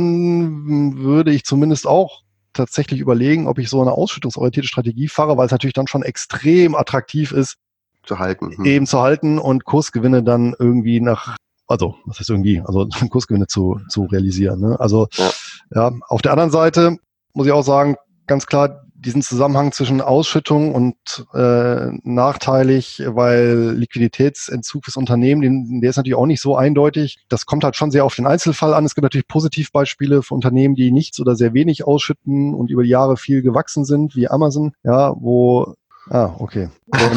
dann würde ich zumindest auch tatsächlich überlegen, ob ich so eine ausschüttungsorientierte Strategie fahre, weil es natürlich dann schon extrem attraktiv ist, Zu halten. eben zu halten und Kursgewinne dann irgendwie also was heißt irgendwie, also Kursgewinne zu realisieren. Ne? Also ja, auf der anderen Seite muss ich auch sagen, ganz klar diesen Zusammenhang zwischen Ausschüttung und nachteilig, weil Liquiditätsentzug fürs Unternehmen, der ist natürlich auch nicht so eindeutig. Das kommt halt schon sehr auf den Einzelfall an. Es gibt natürlich Positivbeispiele für Unternehmen, die nichts oder sehr wenig ausschütten und über die Jahre viel gewachsen sind, wie Amazon, ja, okay.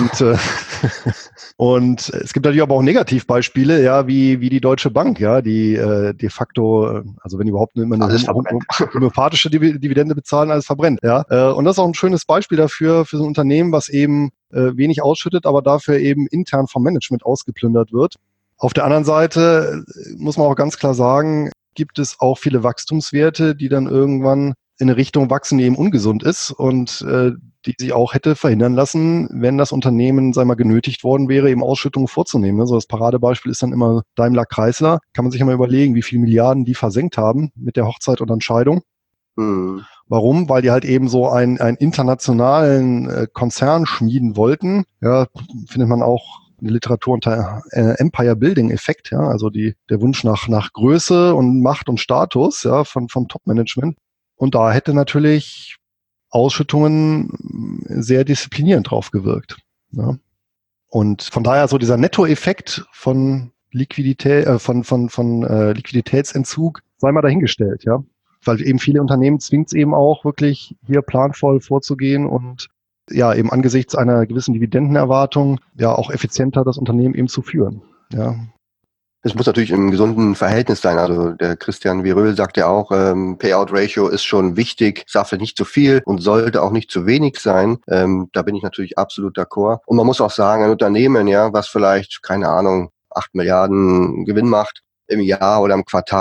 Und es gibt natürlich aber auch Negativbeispiele, ja, wie die Deutsche Bank, ja, die de facto, also wenn überhaupt immer eine homöopathische Dividende bezahlen, alles verbrennt, ja. Und das ist auch ein schönes Beispiel dafür, für so ein Unternehmen, was eben wenig ausschüttet, aber dafür eben intern vom Management ausgeplündert wird. Auf der anderen Seite muss man auch ganz klar sagen, gibt es auch viele Wachstumswerte, die dann irgendwann in eine Richtung wachsen, die eben ungesund ist und die sich auch hätte verhindern lassen, wenn das Unternehmen, sei mal, genötigt worden wäre, eben Ausschüttungen vorzunehmen. Also das Paradebeispiel ist dann immer Daimler-Chrysler. Kann man sich immer überlegen, wie viele Milliarden die versenkt haben mit der Hochzeit und Entscheidung. Warum? Weil die halt eben so einen internationalen Konzern schmieden wollten. Ja, findet man auch in der Literatur unter Empire Building Effekt, ja, also der Wunsch nach Größe und Macht und Status, ja, vom Top-Management. Und da hätte natürlich Ausschüttungen sehr disziplinierend drauf gewirkt. Ja. Und von daher so dieser Nettoeffekt von Liquiditätsentzug sei mal dahingestellt, ja. Weil eben viele Unternehmen zwingt es eben auch wirklich hier planvoll vorzugehen und ja, eben angesichts einer gewissen Dividendenerwartung ja auch effizienter das Unternehmen eben zu führen. Ja. Es muss natürlich im gesunden Verhältnis sein. Also der Christian Viröl sagt ja auch, Payout-Ratio ist schon wichtig, es darf nicht zu viel und sollte auch nicht zu wenig sein. Da bin ich natürlich absolut d'accord. Und man muss auch sagen, ein Unternehmen, ja, was vielleicht, keine Ahnung, 8 Milliarden Gewinn macht im Jahr oder im Quartal,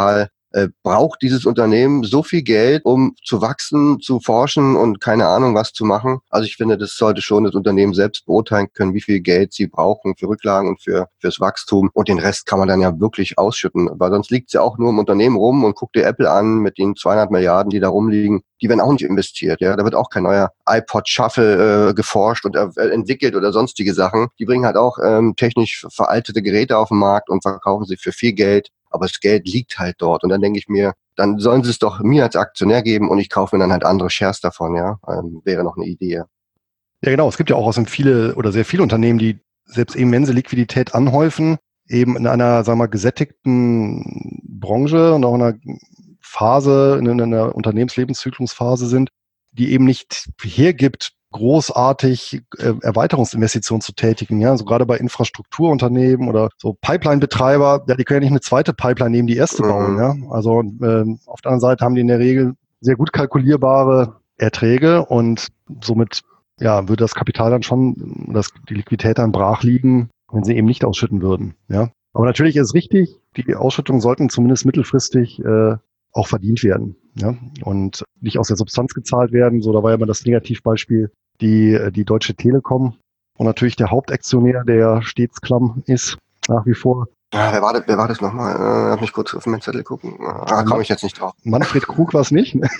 braucht dieses Unternehmen so viel Geld, um zu wachsen, zu forschen und keine Ahnung was zu machen? Also ich finde, das sollte schon das Unternehmen selbst beurteilen können, wie viel Geld sie brauchen für Rücklagen und fürs Wachstum. Und den Rest kann man dann ja wirklich ausschütten. Weil sonst liegt es ja auch nur im Unternehmen rum und guckt dir Apple an mit den 200 Milliarden, die da rumliegen. Die werden auch nicht investiert. Ja, da wird auch kein neuer iPod Shuffle geforscht und entwickelt oder sonstige Sachen. Die bringen halt auch technisch veraltete Geräte auf den Markt und verkaufen sie für viel Geld. Aber das Geld liegt halt dort. Und dann denke ich mir, dann sollen sie es doch mir als Aktionär geben und ich kaufe mir dann halt andere Shares davon, ja. Wäre noch eine Idee. Ja, genau. Es gibt ja auch sehr viele Unternehmen, die selbst immense Liquidität anhäufen, eben in einer, sagen wir mal, gesättigten Branche und auch in einer Phase, in einer Unternehmenslebenszyklungsphase sind, die eben nicht hergibt, großartig Erweiterungsinvestitionen zu tätigen. Ja, also gerade bei Infrastrukturunternehmen oder so Pipeline-Betreiber, ja, die können ja nicht eine zweite Pipeline nehmen, die erste bauen. Ja, also auf der anderen Seite haben die in der Regel sehr gut kalkulierbare Erträge und somit würde das Kapital dann schon, die Liquidität dann brach liegen, wenn sie eben nicht ausschütten würden. Ja, aber natürlich ist es richtig, die Ausschüttungen sollten zumindest mittelfristig auch verdient werden, ja, und nicht aus der Substanz gezahlt werden. So, da war ja immer das Negativbeispiel die Deutsche Telekom und natürlich der Hauptaktionär, der stets klamm ist, nach wie vor. Ah, wer war das nochmal? Lass mich kurz auf meinen Zettel gucken. Komme ich jetzt nicht drauf. Manfred Krug war es nicht. Nee,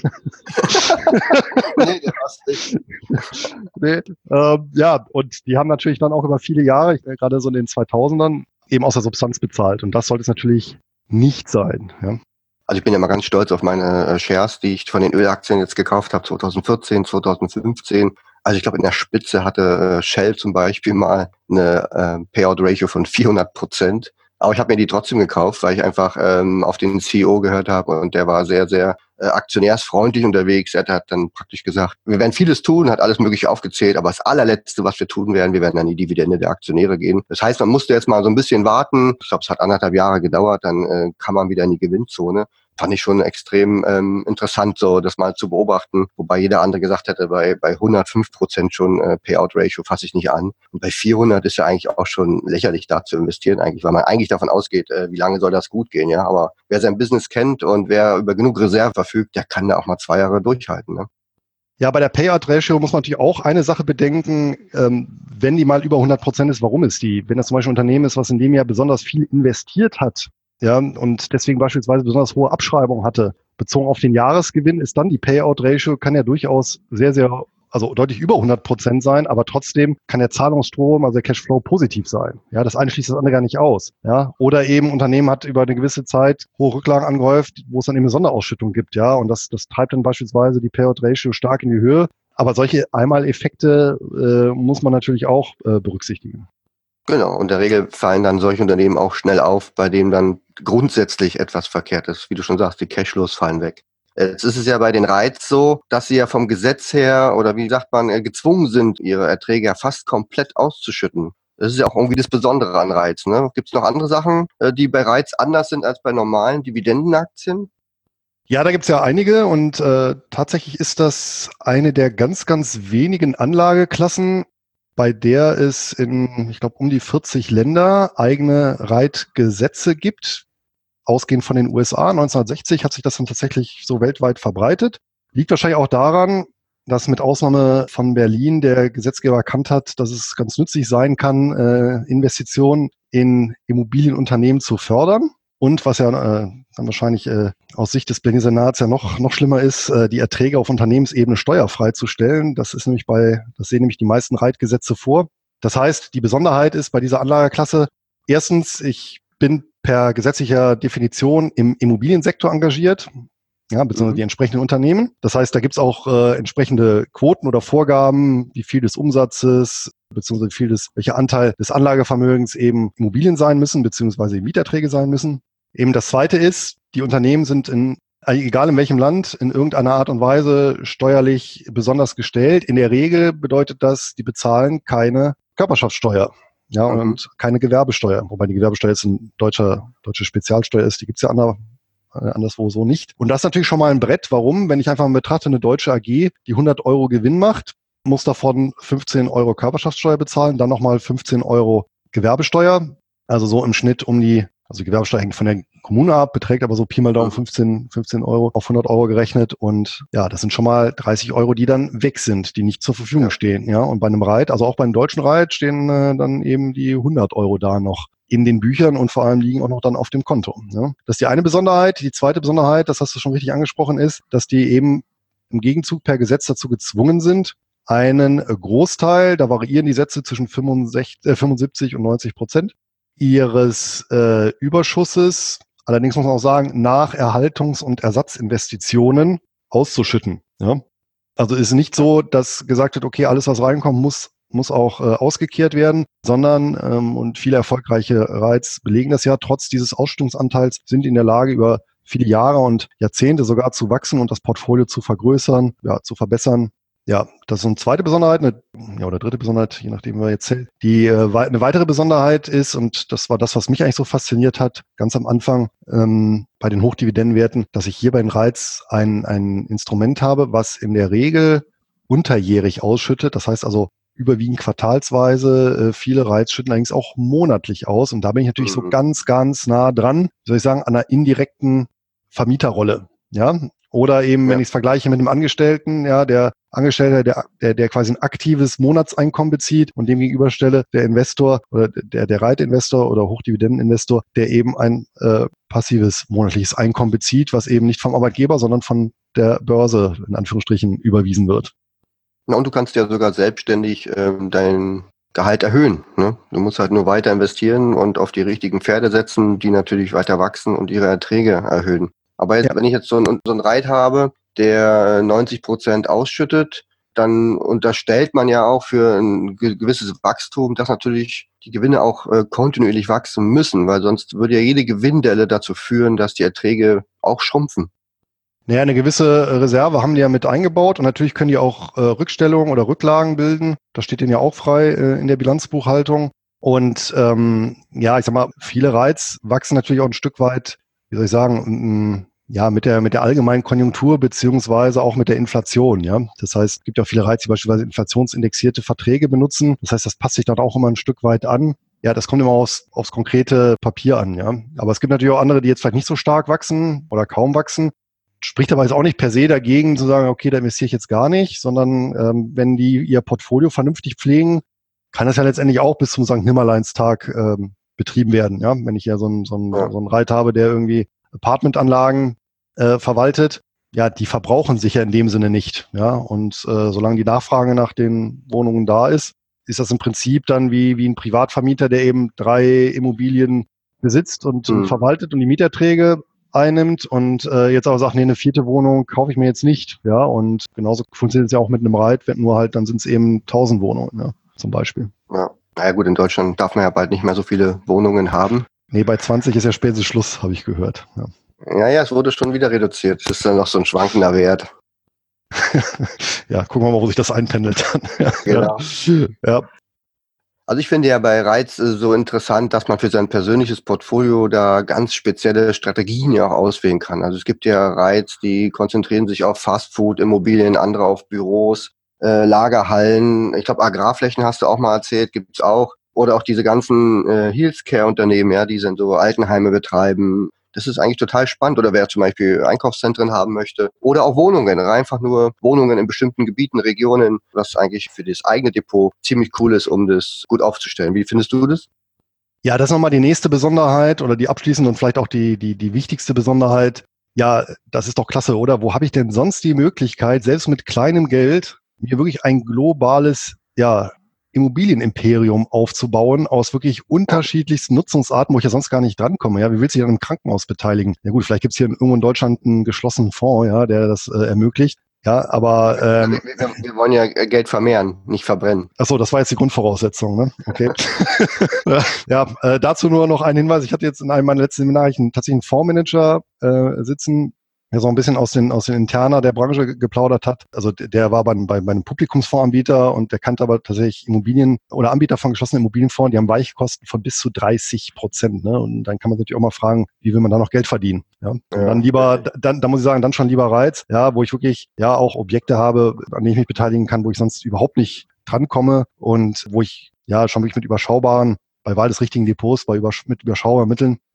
der war es nicht. Nee, und die haben natürlich dann auch über viele Jahre, gerade so in den 2000ern, eben aus der Substanz bezahlt. Und das sollte es natürlich nicht sein. Ja. Also ich bin ja mal ganz stolz auf meine Shares, die ich von den Ölaktien jetzt gekauft habe, 2014, 2015. Also ich glaube, in der Spitze hatte Shell zum Beispiel mal eine Payout-Ratio von 400%. Aber ich habe mir die trotzdem gekauft, weil ich einfach auf den CEO gehört habe und der war sehr, sehr aktionärsfreundlich unterwegs. Er hat dann praktisch gesagt, wir werden vieles tun, hat alles Mögliche aufgezählt, aber das allerletzte, was wir tun werden, wir werden an die Dividende der Aktionäre gehen. Das heißt, man musste jetzt mal so ein bisschen warten. Ich glaube, es hat 1,5 Jahre gedauert, dann kann man wieder in die Gewinnzone. Fand ich schon extrem interessant, so das mal zu beobachten, wobei jeder andere gesagt hätte, bei 105% schon Payout-Ratio fasse ich nicht an. Und bei 400 ist ja eigentlich auch schon lächerlich, da zu investieren eigentlich, weil man eigentlich davon ausgeht, wie lange soll das gut gehen, ja. Aber wer sein Business kennt und wer über genug Reserve verfügt, der kann da auch mal 2 Jahre durchhalten, ne? Ja, bei der Payout-Ratio muss man natürlich auch eine Sache bedenken, wenn die mal über 100% ist, warum ist die? Wenn das zum Beispiel ein Unternehmen ist, was in dem Jahr besonders viel investiert hat, ja, und deswegen beispielsweise besonders hohe Abschreibungen hatte, bezogen auf den Jahresgewinn, ist dann die Payout-Ratio, kann ja durchaus also deutlich über 100% sein, aber trotzdem kann der Zahlungsstrom, also der Cashflow positiv sein. Ja, das eine schließt das andere gar nicht aus. Ja, oder eben Unternehmen hat über eine gewisse Zeit hohe Rücklagen angehäuft, wo es dann eben eine Sonderausschüttung gibt. Ja, und das treibt dann beispielsweise die Payout-Ratio stark in die Höhe. Aber solche Einmaleffekte muss man natürlich auch berücksichtigen. Genau, und in der Regel fallen dann solche Unternehmen auch schnell auf, bei denen dann grundsätzlich etwas verkehrt ist. Wie du schon sagst, die Cashflows fallen weg. Jetzt ist es ja bei den REITs so, dass sie ja vom Gesetz her, oder wie sagt man, gezwungen sind, ihre Erträge ja fast komplett auszuschütten. Das ist ja auch irgendwie das Besondere an REITs, ne? Gibt es noch andere Sachen, die bei REITs anders sind als bei normalen Dividendenaktien? Ja, da gibt's ja einige und tatsächlich ist das eine der ganz, ganz wenigen Anlageklassen, bei der es in, ich glaube, um die 40 Länder eigene REIT-Gesetze gibt. Ausgehend von den USA. 1960 hat sich das dann tatsächlich so weltweit verbreitet. Liegt wahrscheinlich auch daran, dass mit Ausnahme von Berlin der Gesetzgeber erkannt hat, dass es ganz nützlich sein kann, Investitionen in Immobilienunternehmen zu fördern. Und was ja dann wahrscheinlich aus Sicht des Berliner Senats ja noch schlimmer ist, die Erträge auf Unternehmensebene steuerfrei zu stellen. Das sehen nämlich die meisten REIT-Gesetze vor. Das heißt, die Besonderheit ist bei dieser Anlageklasse, erstens, ich bin per gesetzlicher Definition im Immobiliensektor engagiert, ja, beziehungsweise die entsprechenden Unternehmen. Das heißt, da gibt's auch entsprechende Quoten oder Vorgaben, wie viel des Umsatzes, beziehungsweise welcher Anteil des Anlagevermögens eben Immobilien sein müssen, beziehungsweise Mieterträge sein müssen. Eben das Zweite ist, die Unternehmen sind egal in welchem Land, in irgendeiner Art und Weise steuerlich besonders gestellt. In der Regel bedeutet das, die bezahlen keine Körperschaftssteuer. Ja, und keine Gewerbesteuer, wobei die Gewerbesteuer jetzt ein deutsche Spezialsteuer ist, die gibt's ja anderswo so nicht. Und das ist natürlich schon mal ein Brett. Warum? Wenn ich einfach mal betrachte, eine deutsche AG, die 100 Euro Gewinn macht, muss davon 15 Euro Körperschaftssteuer bezahlen, dann nochmal 15 Euro Gewerbesteuer, also so im Schnitt um die Also die Gewerbesteuer hängt von der Kommune ab, beträgt aber so Pi mal Daumen 15 Euro auf 100 Euro gerechnet. Und ja, das sind schon mal 30 Euro, die dann weg sind, die nicht zur Verfügung stehen. Ja, und bei einem Reit, also auch beim deutschen Reit, stehen dann eben die 100 Euro da noch in den Büchern und vor allem liegen auch noch dann auf dem Konto. Ja. Das ist die eine Besonderheit. Die zweite Besonderheit, das hast du schon richtig angesprochen, ist, dass die eben im Gegenzug per Gesetz dazu gezwungen sind, einen Großteil, da variieren die Sätze zwischen 75 und 90% ihres Überschusses, allerdings muss man auch sagen, nach Erhaltungs- und Ersatzinvestitionen auszuschütten. Ja? Also ist nicht so, dass gesagt wird, okay, alles, was reinkommt, muss auch ausgekehrt werden, sondern, und viele erfolgreiche Reits belegen das ja, trotz dieses Ausschüttungsanteils sind in der Lage, über viele Jahre und Jahrzehnte sogar zu wachsen und das Portfolio zu vergrößern, ja, zu verbessern. Ja, das ist eine zweite Besonderheit, oder dritte Besonderheit, je nachdem, wer jetzt zählt. Eine weitere Besonderheit ist, und das war das, was mich eigentlich so fasziniert hat, ganz am Anfang bei den Hochdividendenwerten, dass ich hier bei den Reits ein Instrument habe, was in der Regel unterjährig ausschüttet. Das heißt also überwiegend quartalsweise. Viele Reits schütten allerdings auch monatlich aus. Und da bin ich natürlich so ganz, ganz nah dran, wie soll ich sagen, an einer indirekten Vermieterrolle. Ja, oder eben, wenn ich es vergleiche mit einem Angestellten, ja, der Angestellte, der quasi ein aktives Monatseinkommen bezieht und dem gegenüberstelle der Investor oder der Reitinvestor oder Hochdividendeninvestor, der eben ein passives monatliches Einkommen bezieht, was eben nicht vom Arbeitgeber, sondern von der Börse in Anführungsstrichen überwiesen wird. Na, und du kannst ja sogar selbstständig dein Gehalt erhöhen. Ne? Du musst halt nur weiter investieren und auf die richtigen Pferde setzen, die natürlich weiter wachsen und ihre Erträge erhöhen. Aber jetzt, wenn ich jetzt so einen Reit habe, der 90% ausschüttet, dann unterstellt man ja auch für ein gewisses Wachstum, dass natürlich die Gewinne auch kontinuierlich wachsen müssen, weil sonst würde ja jede Gewinndelle dazu führen, dass die Erträge auch schrumpfen. Naja, eine gewisse Reserve haben die ja mit eingebaut und natürlich können die auch Rückstellungen oder Rücklagen bilden. Das steht denen ja auch frei in der Bilanzbuchhaltung. Und ja, ich sag mal, viele Reits wachsen natürlich auch ein Stück weit, wie soll ich sagen, ja, mit der allgemeinen Konjunktur beziehungsweise auch mit der Inflation, ja. Das heißt, es gibt ja viele Reits, die beispielsweise inflationsindexierte Verträge benutzen. Das heißt, das passt sich dann auch immer ein Stück weit an. Ja, das kommt immer aufs konkrete Papier an, ja. Aber es gibt natürlich auch andere, die jetzt vielleicht nicht so stark wachsen oder kaum wachsen. Spricht aber jetzt auch nicht per se dagegen zu sagen, okay, da investiere ich jetzt gar nicht, sondern wenn die ihr Portfolio vernünftig pflegen, kann das ja letztendlich auch bis zum St. Nimmerleinstag betrieben werden. Ja, wenn ich ja so einen Reit habe, der irgendwie Apartmentanlagen verwaltet, ja, die verbrauchen sich ja in dem Sinne nicht. Ja, und solange die Nachfrage nach den Wohnungen da ist das im Prinzip dann wie ein Privatvermieter, der eben 3 Immobilien besitzt und verwaltet und die Mieterträge einnimmt und jetzt aber sagt, nee, eine 4. Wohnung kaufe ich mir jetzt nicht. Ja, und genauso funktioniert es ja auch mit einem Reit, nur halt, dann sind es eben 1000 Wohnungen, ja, zum Beispiel. Ja. Naja gut, in Deutschland darf man ja bald nicht mehr so viele Wohnungen haben. Nee, bei 20 ist ja spätestens Schluss, habe ich gehört. Ja. Ja, es wurde schon wieder reduziert. Das ist dann noch so ein schwankender Wert. Ja, gucken wir mal, wo sich das einpendelt dann. Genau. Ja. Also ich finde ja bei Reits so interessant, dass man für sein persönliches Portfolio da ganz spezielle Strategien ja auch auswählen kann. Also es gibt ja Reits, die konzentrieren sich auf Fastfood, Immobilien, andere auf Büros, Lagerhallen. Ich glaube, Agrarflächen hast du auch mal erzählt, gibt's auch. Oder auch diese ganzen Healthcare-Unternehmen, ja, die sind so Altenheime betreiben. Das ist eigentlich total spannend. Oder wer zum Beispiel Einkaufszentren haben möchte. Oder auch Wohnungen, einfach nur Wohnungen in bestimmten Gebieten, Regionen, was eigentlich für das eigene Depot ziemlich cool ist, um das gut aufzustellen. Wie findest du das? Ja, das ist nochmal die nächste Besonderheit oder die abschließende und vielleicht auch die wichtigste Besonderheit. Ja, das ist doch klasse, oder? Wo habe ich denn sonst die Möglichkeit, selbst mit kleinem Geld, mir wirklich ein globales, ja, Immobilienimperium aufzubauen aus wirklich unterschiedlichsten Nutzungsarten, wo ich ja sonst gar nicht drankomme. Ja, wie willst du dich an einem Krankenhaus beteiligen? Ja gut, vielleicht gibt es hier irgendwo in Deutschland einen geschlossenen Fonds, ja, der das ermöglicht. Ja, aber wir wollen ja Geld vermehren, nicht verbrennen. Ach so, das war jetzt die Grundvoraussetzung, ne? Okay. Ja, dazu nur noch ein Hinweis. Ich hatte jetzt in einem meiner letzten Seminare tatsächlich einen Fondsmanager sitzen, der so ein bisschen aus den Interna der Branche geplaudert hat. Also der war bei einem Publikumsfondsanbieter und der kannte aber tatsächlich Immobilien oder Anbieter von geschlossenen Immobilienfonds, die haben Weichkosten von bis zu 30%. Ne? Und dann kann man sich natürlich auch mal fragen, wie will man da noch Geld verdienen? Ja? Und dann lieber, dann muss ich sagen, dann schon lieber Reiz, ja, wo ich wirklich ja auch Objekte habe, an denen ich mich beteiligen kann, wo ich sonst überhaupt nicht drankomme und wo ich ja schon wirklich mit überschaubaren, bei Wahl des richtigen Depots, mit überschaubaren Mitteln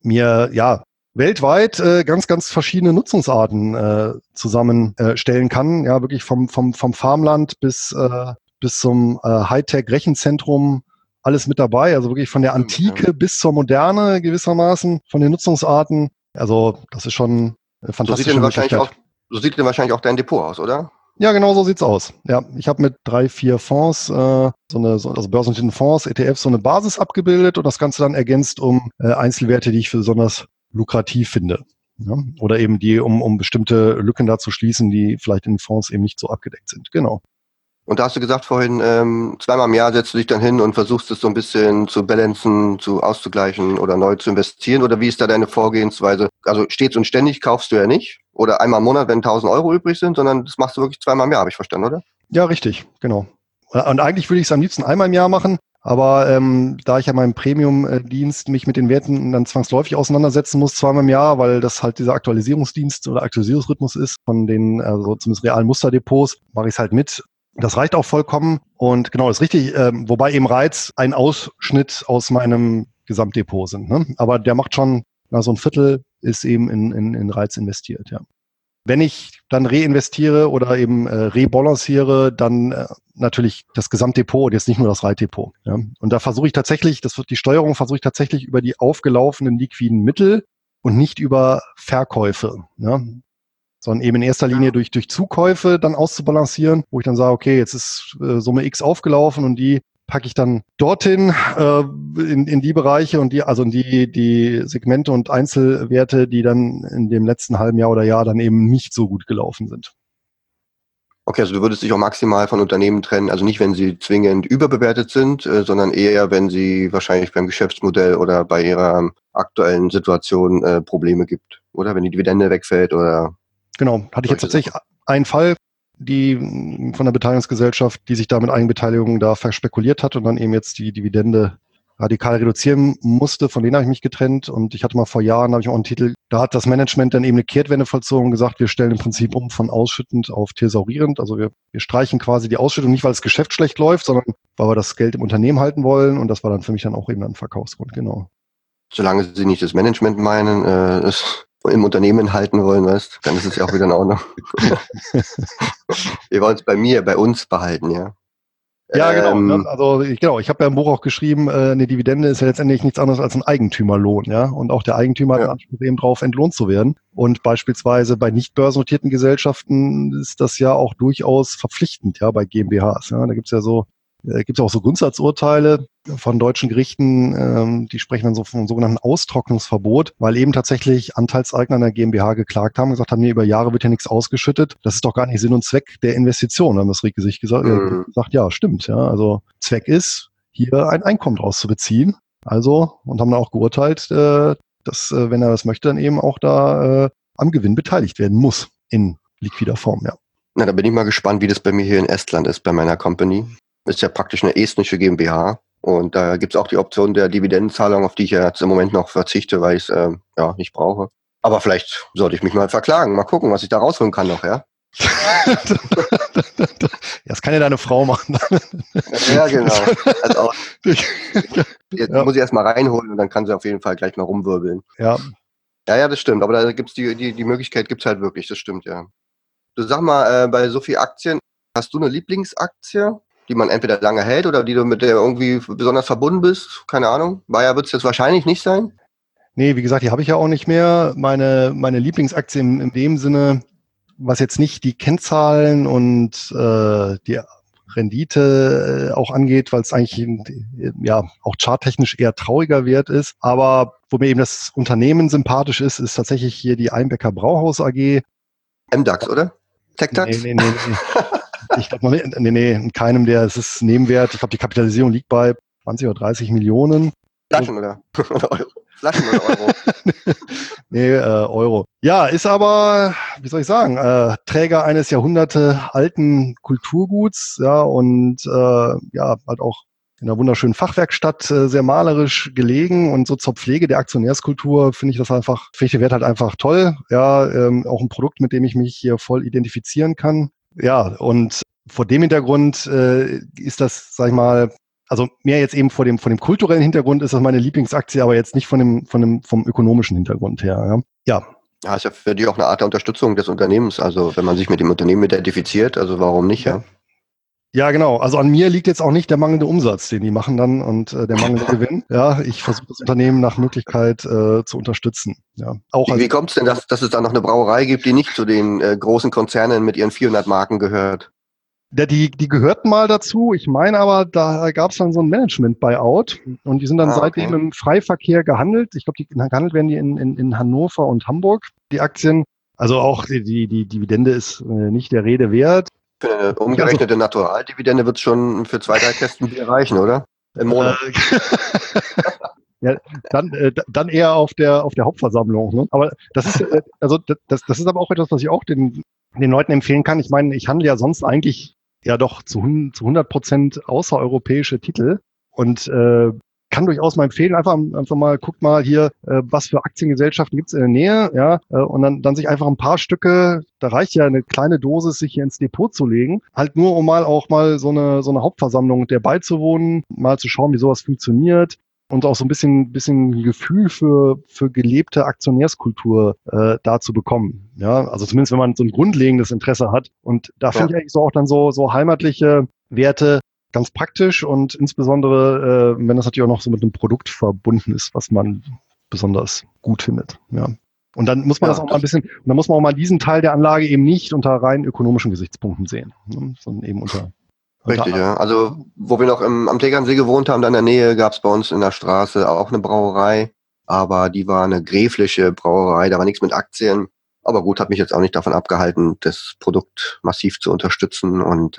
mir weltweit ganz, ganz verschiedene Nutzungsarten zusammenstellen kann. Ja, wirklich vom Farmland bis zum Hightech-Rechenzentrum, alles mit dabei. Also wirklich von der Antike bis zur Moderne gewissermaßen, von den Nutzungsarten. Also das ist schon eine fantastische Möglichkeit. So sieht denn wahrscheinlich auch dein Depot aus, oder? Ja, genau so sieht's aus. Ja, ich habe mit 3, 4 Fonds, also börsennotierten Fonds, ETFs, so eine Basis abgebildet und das Ganze dann ergänzt um Einzelwerte, die ich für besonders lukrativ finde. Ja? Oder eben die, um bestimmte Lücken da zu schließen, die vielleicht in Fonds eben nicht so abgedeckt sind. Genau. Und da hast du gesagt vorhin, zweimal im Jahr setzt du dich dann hin und versuchst es so ein bisschen zu balancen, auszugleichen oder neu zu investieren? Oder wie ist da deine Vorgehensweise? Also stets und ständig kaufst du ja nicht oder einmal im Monat, wenn 1.000 Euro übrig sind, sondern das machst du wirklich zweimal im Jahr, habe ich verstanden, oder? Ja, richtig, genau. Und eigentlich würde ich es am liebsten einmal im Jahr machen, aber da ich ja meinem Premium-Dienst mich mit den Werten dann zwangsläufig auseinandersetzen muss, zweimal im Jahr, weil das halt dieser Aktualisierungsdienst oder Aktualisierungsrhythmus ist von den, also zumindest realen Musterdepots, mache ich es halt mit. Das reicht auch vollkommen und genau, das ist richtig, wobei eben Reiz ein Ausschnitt aus meinem Gesamtdepot sind. Ne? Aber der macht schon, so ein Viertel ist eben in Reiz investiert, ja. Wenn ich dann reinvestiere oder eben rebalanciere, dann natürlich das Gesamtdepot und jetzt nicht nur das Reitdepot. Ja? Und da versuche ich tatsächlich, die Steuerung versuche ich tatsächlich über die aufgelaufenen liquiden Mittel und nicht über Verkäufe. Ja? Sondern eben in erster Linie durch Zukäufe dann auszubalancieren, wo ich dann sage, okay, jetzt ist Summe X aufgelaufen und die packe ich dann dorthin in die Bereiche und in die Segmente und Einzelwerte, die dann in dem letzten halben Jahr oder Jahr dann eben nicht so gut gelaufen sind. Okay, also du würdest dich auch maximal von Unternehmen trennen, also nicht, wenn sie zwingend überbewertet sind, sondern eher, wenn sie wahrscheinlich beim Geschäftsmodell oder bei ihrer aktuellen Situation Probleme gibt, oder? Wenn die Dividende wegfällt oder... Genau, hatte ich jetzt tatsächlich einen Fall, die von der Beteiligungsgesellschaft, die sich da mit Eigenbeteiligung da verspekuliert hat und dann eben jetzt die Dividende radikal reduzieren musste. Von denen habe ich mich getrennt und ich hatte mal vor Jahren, habe ich auch einen Titel, da hat das Management dann eben eine Kehrtwende vollzogen und gesagt, wir stellen im Prinzip um von ausschüttend auf thesaurierend. Also wir streichen quasi die Ausschüttung nicht, weil das Geschäft schlecht läuft, sondern weil wir das Geld im Unternehmen halten wollen und das war dann für mich dann auch eben ein Verkaufsgrund, genau. Solange sie nicht das Management meinen, im Unternehmen halten wollen, weißt, dann ist es ja auch wieder in Ordnung. Wir wollen es bei uns behalten, ja. Ja, genau. Also ich habe ja im Buch auch geschrieben, eine Dividende ist ja letztendlich nichts anderes als ein Eigentümerlohn, ja. Und auch der Eigentümer hat Anspruch eben drauf, entlohnt zu werden. Und beispielsweise bei nicht börsennotierten Gesellschaften ist das ja auch durchaus verpflichtend, ja, bei GmbHs. Ja. Da gibt's auch so Grundsatzurteile von deutschen Gerichten, die sprechen dann so vom sogenannten Austrocknungsverbot, weil eben tatsächlich Anteilseigner einer GmbH geklagt haben, gesagt haben, nee, über Jahre wird ja nichts ausgeschüttet. Das ist doch gar nicht Sinn und Zweck der Investition. Dann haben das Gericht gesagt, ja, stimmt. Ja, also Zweck ist, hier ein Einkommen draus zu beziehen. Also, und haben dann auch geurteilt, dass, wenn er das möchte, dann eben auch da am Gewinn beteiligt werden muss in liquider Form, ja. Na, da bin ich mal gespannt, wie das bei mir hier in Estland ist, bei meiner Company. Ist ja praktisch eine estnische GmbH. Und da gibt's auch die Option der Dividendenzahlung, auf die ich ja jetzt im Moment noch verzichte, weil ich es nicht brauche. Aber vielleicht sollte ich mich mal verklagen. Mal gucken, was ich da rausholen kann noch, ja? Das kann ja deine Frau machen. Ja, genau. Also jetzt muss ich erst mal reinholen und dann kann sie auf jeden Fall gleich mal rumwirbeln. Ja. Ja, das stimmt. Aber da gibt's die Möglichkeit gibt's halt wirklich. Das stimmt, ja. Du sag mal, bei so viel Aktien, hast du eine Lieblingsaktie, die man entweder lange hält oder die du mit der irgendwie besonders verbunden bist? Keine Ahnung. Bayer wird es jetzt wahrscheinlich nicht sein. Nee, wie gesagt, die habe ich ja auch nicht mehr. Meine Lieblingsaktie in dem Sinne, was jetzt nicht die Kennzahlen und die Rendite auch angeht, weil es eigentlich auch charttechnisch eher trauriger Wert ist. Aber wo mir eben das Unternehmen sympathisch ist tatsächlich hier die Einbecker Brauhaus AG. MDAX, oder? TechDAX? Nee. Ich glaube noch nicht, in keinem es ist Nebenwert. Ich glaube, die Kapitalisierung liegt bei 20 oder 30 Millionen. Flaschen oder Euro? Flaschen oder Euro? Nee, Euro. Ja, ist aber, wie soll ich sagen, Träger eines jahrhundertealten Kulturguts, ja, und halt auch in einer wunderschönen Fachwerkstatt sehr malerisch gelegen und so zur Pflege der Aktionärskultur finde ich den Wert halt einfach toll. Ja, auch ein Produkt, mit dem ich mich hier voll identifizieren kann. Ja, und vor dem Hintergrund ist das, sag ich mal, Also mehr jetzt eben von dem kulturellen Hintergrund ist das meine Lieblingsaktie, aber jetzt nicht vom ökonomischen Hintergrund her. Ja. Ja, ist ja für dich auch eine Art der Unterstützung des Unternehmens. Also wenn man sich mit dem Unternehmen identifiziert, also warum nicht, ja? Ja, genau. Also an mir liegt jetzt auch nicht der mangelnde Umsatz, den die machen dann und der mangelnde Gewinn. Ja, ich versuche das Unternehmen nach Möglichkeit zu unterstützen. Ja, auch Wie kommt es denn, dass es da noch eine Brauerei gibt, die nicht zu den großen Konzernen mit ihren 400 Marken gehört? Die gehörten mal dazu. Ich meine aber, da gab es dann so ein Management-Buyout und die sind dann seitdem im Freiverkehr gehandelt. Ich glaube, gehandelt werden die in Hannover und Hamburg, die Aktien. Also auch die Dividende ist nicht der Rede wert. Für eine umgerechnete Naturaldividende wird es schon für 2, 3 Kästen Bier reichen, oder? Im Monat. Ja, dann eher auf der Hauptversammlung. Ne? Aber das ist das ist aber auch etwas, was ich auch den Leuten empfehlen kann. Ich meine, ich handle ja sonst eigentlich ja doch zu 100% außereuropäische Titel und kann durchaus mal empfehlen, einfach mal, guckt mal hier, was für Aktiengesellschaften gibt's in der Nähe, ja, und dann sich einfach ein paar Stücke, da reicht ja eine kleine Dosis, sich hier ins Depot zu legen, halt nur, um auch mal so eine Hauptversammlung der beizuwohnen, mal zu schauen, wie sowas funktioniert und auch so ein bisschen Gefühl für gelebte Aktionärskultur da zu bekommen. Ja, also zumindest, wenn man so ein grundlegendes Interesse hat. Und da finde ich eigentlich so auch dann so heimatliche Werte ganz praktisch und insbesondere, wenn das natürlich auch noch so mit einem Produkt verbunden ist, was man besonders gut findet. Ja. Und dann muss man das auch mal ein bisschen, und dann muss man auch mal diesen Teil der Anlage eben nicht unter rein ökonomischen Gesichtspunkten sehen, ne, sondern eben unter Richtig, ja. Also, wo wir noch am Tegernsee gewohnt haben, da in der Nähe, gab es bei uns in der Straße auch eine Brauerei, aber die war eine gräfliche Brauerei, da war nichts mit Aktien. Aber gut, hat mich jetzt auch nicht davon abgehalten, das Produkt massiv zu unterstützen. Und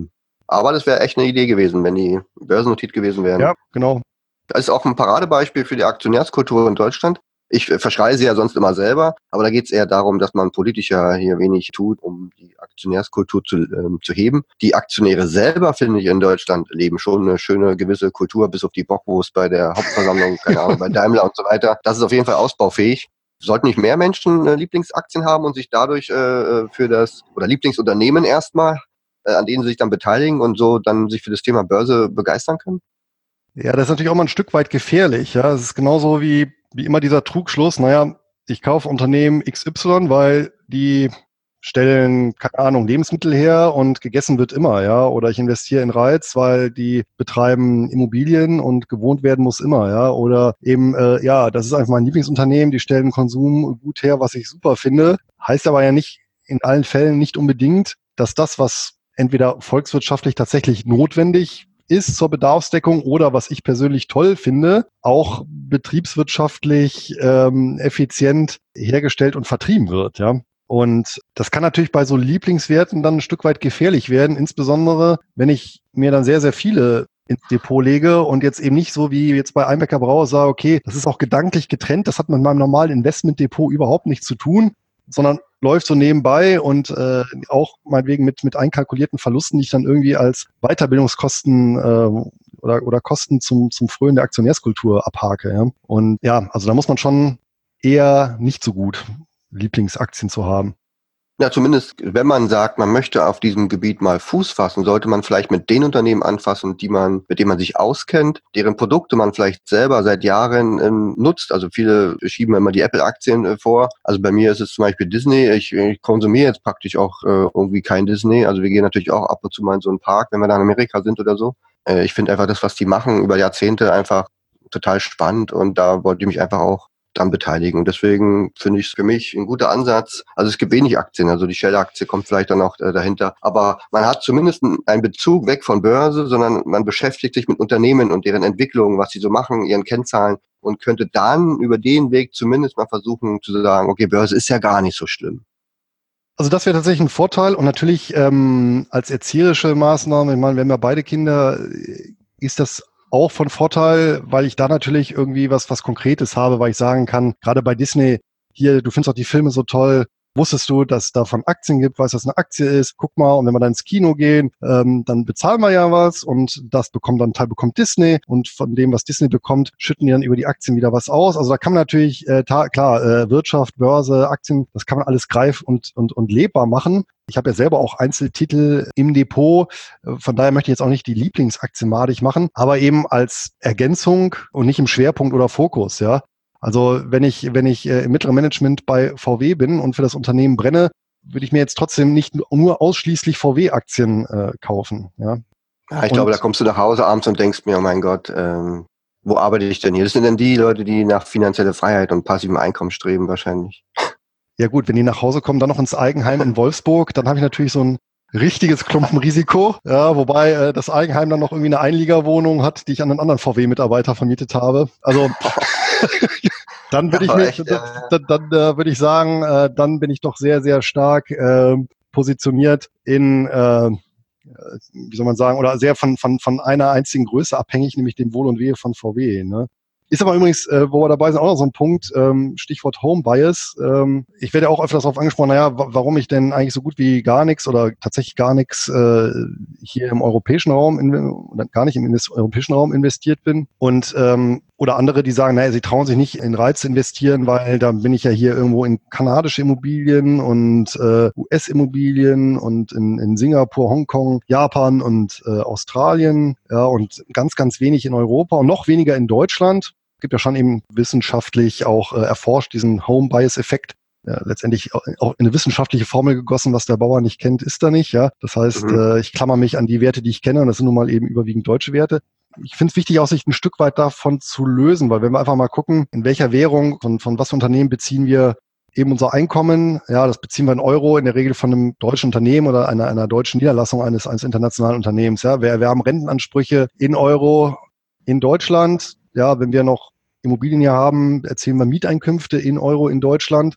aber das wäre echt eine Idee gewesen, wenn die börsennotiert gewesen wären. Ja, genau. Das ist auch ein Paradebeispiel für die Aktionärskultur in Deutschland. Ich verschreie sie ja sonst immer selber, aber da geht es eher darum, dass man politisch ja hier wenig tut, um die Aktionärskultur zu heben. Die Aktionäre selber, finde ich, in Deutschland leben schon eine schöne gewisse Kultur, bis auf die Bockwurst bei der Hauptversammlung, keine Ahnung, bei Daimler und so weiter. Das ist auf jeden Fall ausbaufähig. Sollten nicht mehr Menschen Lieblingsaktien haben und sich dadurch für das, oder Lieblingsunternehmen erstmal, an denen sie sich dann beteiligen und so dann sich für das Thema Börse begeistern können? Ja, das ist natürlich auch mal ein Stück weit gefährlich. Ja, es ist genauso wie immer dieser Trugschluss. Naja, ich kaufe Unternehmen XY, weil die stellen, keine Ahnung, Lebensmittel her und gegessen wird immer, ja. Oder ich investiere in Reiz, weil die betreiben Immobilien und gewohnt werden muss immer, ja. Oder eben, ja, das ist einfach mein Lieblingsunternehmen, die stellen Konsumgut her, was ich super finde. Heißt aber ja nicht in allen Fällen nicht unbedingt, dass das, was entweder volkswirtschaftlich tatsächlich notwendig ist zur Bedarfsdeckung oder was ich persönlich toll finde, auch betriebswirtschaftlich effizient hergestellt und vertrieben wird, ja. Und das kann natürlich bei so Lieblingswerten dann ein Stück weit gefährlich werden, insbesondere wenn ich mir dann sehr, sehr viele ins Depot lege und jetzt eben nicht so wie jetzt bei Einbecker Brauer sage, okay, das ist auch gedanklich getrennt, das hat mit meinem normalen Investmentdepot überhaupt nichts zu tun, sondern läuft so nebenbei und auch meinetwegen mit einkalkulierten Verlusten, die ich dann irgendwie als Weiterbildungskosten oder Kosten zum Frönen der Aktionärskultur abhake. Ja? Und ja, also da muss man schon eher nicht so gut Lieblingsaktien zu haben. Ja, zumindest, wenn man sagt, man möchte auf diesem Gebiet mal Fuß fassen, sollte man vielleicht mit den Unternehmen anfassen, mit denen man sich auskennt, deren Produkte man vielleicht selber seit Jahren nutzt. Also viele schieben immer die Apple-Aktien vor. Also bei mir ist es zum Beispiel Disney. Ich konsumiere jetzt praktisch auch irgendwie kein Disney. Also wir gehen natürlich auch ab und zu mal in so einen Park, wenn wir da in Amerika sind oder so. Ich finde einfach das, was die machen über Jahrzehnte, einfach total spannend und da wollte ich mich einfach auch dran beteiligen. Deswegen finde ich es für mich ein guter Ansatz. Also es gibt wenig Aktien, also die Shell-Aktie kommt vielleicht dann auch dahinter. Aber man hat zumindest einen Bezug weg von Börse, sondern man beschäftigt sich mit Unternehmen und deren Entwicklung, was sie so machen, ihren Kennzahlen und könnte dann über den Weg zumindest mal versuchen zu sagen, okay, Börse ist ja gar nicht so schlimm. Also das wäre tatsächlich ein Vorteil und natürlich als erzieherische Maßnahme, ich meine, wir haben ja beide Kinder, ist das auch von Vorteil, weil ich da natürlich irgendwie was Konkretes habe, weil ich sagen kann, gerade bei Disney, hier, du findest auch die Filme so toll, Wusstest du, dass es davon Aktien gibt? Weißt du, was eine Aktie ist? Guck mal, und wenn wir dann ins Kino gehen, dann bezahlen wir ja was und das bekommt Disney und von dem, was Disney bekommt, schütten die dann über die Aktien wieder was aus. Also da kann man natürlich, Wirtschaft, Börse, Aktien, das kann man alles greif und lebbar machen. Ich habe ja selber auch Einzeltitel im Depot, von daher möchte ich jetzt auch nicht die Lieblingsaktien madig machen, aber eben als Ergänzung und nicht im Schwerpunkt oder Fokus, ja. Also wenn ich im mittleren Management bei VW bin und für das Unternehmen brenne, würde ich mir jetzt trotzdem nicht nur ausschließlich VW-Aktien kaufen. Ja, ja, ich glaube, da kommst du nach Hause abends und denkst mir, oh mein Gott, wo arbeite ich denn hier? Das sind denn die Leute, die nach finanzieller Freiheit und passivem Einkommen streben wahrscheinlich. Ja gut, wenn die nach Hause kommen, dann noch ins Eigenheim in Wolfsburg, dann habe ich natürlich so ein richtiges Klumpenrisiko, ja, wobei das Eigenheim dann noch irgendwie eine Einliegerwohnung hat, die ich an einen anderen VW-Mitarbeiter vermietet habe. Also dann würde würde ich sagen, dann bin ich doch sehr, sehr stark positioniert in, wie soll man sagen, oder sehr von einer einzigen Größe abhängig, nämlich dem Wohl und Wehe von VW. Ne? Ist aber übrigens, wo wir dabei sind, auch noch so ein Punkt, Stichwort Home Bias. Ich werde ja auch öfters darauf angesprochen, warum ich denn eigentlich so gut wie gar nichts oder tatsächlich gar nichts hier im europäischen Raum, oder gar nicht im europäischen Raum investiert bin. Und oder andere, die sagen, sie trauen sich nicht in Reiz zu investieren, weil da bin ich ja hier irgendwo in kanadische Immobilien und US-Immobilien und in Singapur, Hongkong, Japan und Australien, ja, und ganz, ganz wenig in Europa und noch weniger in Deutschland. Gibt ja schon eben wissenschaftlich auch erforscht, diesen Home-Bias-Effekt. Ja, letztendlich auch in eine wissenschaftliche Formel gegossen, was der Bauer nicht kennt, ist er nicht. Ja, das heißt, ich klammer mich an die Werte, die ich kenne, und das sind nun mal eben überwiegend deutsche Werte. Ich finde es wichtig, auch sich ein Stück weit davon zu lösen, weil wenn wir einfach mal gucken, in welcher Währung, von was für Unternehmen beziehen wir eben unser Einkommen, ja, das beziehen wir in Euro, in der Regel von einem deutschen Unternehmen oder einer deutschen Niederlassung eines internationalen Unternehmens. Ja, wir haben Rentenansprüche in Euro in Deutschland. Ja, wenn wir noch Immobilien hier haben, erzielen wir Mieteinkünfte in Euro in Deutschland.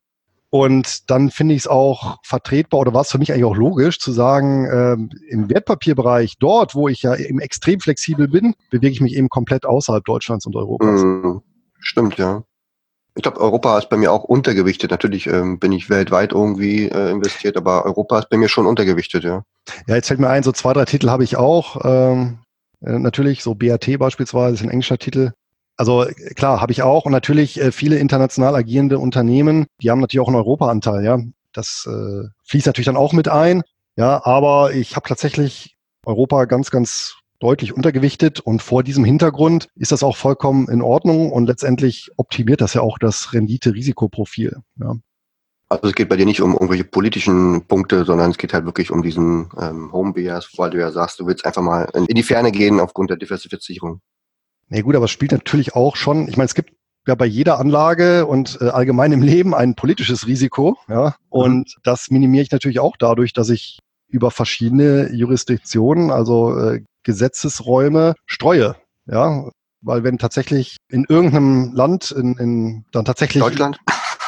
Und dann finde ich es auch vertretbar oder war es für mich eigentlich auch logisch zu sagen, im Wertpapierbereich, dort, wo ich ja eben extrem flexibel bin, bewege ich mich eben komplett außerhalb Deutschlands und Europas. Stimmt, ja. Ich glaube, Europa ist bei mir auch untergewichtet. Natürlich bin ich weltweit irgendwie investiert, aber Europa ist bei mir schon untergewichtet, ja. Ja, jetzt fällt mir ein, so 2, 3 Titel habe ich auch. Natürlich, so BAT beispielsweise ist ein englischer Titel. Also klar, habe ich auch. Und natürlich viele international agierende Unternehmen, die haben natürlich auch einen Europa-Anteil, ja. Das fließt natürlich dann auch mit ein. Ja, aber ich habe tatsächlich Europa ganz, ganz deutlich untergewichtet und vor diesem Hintergrund ist das auch vollkommen in Ordnung und letztendlich optimiert das ja auch das Rendite-Risikoprofil. Ja. Also es geht bei dir nicht um irgendwelche politischen Punkte, sondern es geht halt wirklich um diesen Home Bias, weil du ja sagst, du willst einfach mal in die Ferne gehen aufgrund der Diversifizierung. Nee, gut, aber es spielt natürlich auch schon, ich meine, es gibt ja bei jeder Anlage und allgemein im Leben ein politisches Risiko, ja, und das minimiere ich natürlich auch dadurch, dass ich über verschiedene Jurisdiktionen, also Gesetzesräume streue, ja, weil wenn tatsächlich in irgendeinem Land, dann tatsächlich Deutschland?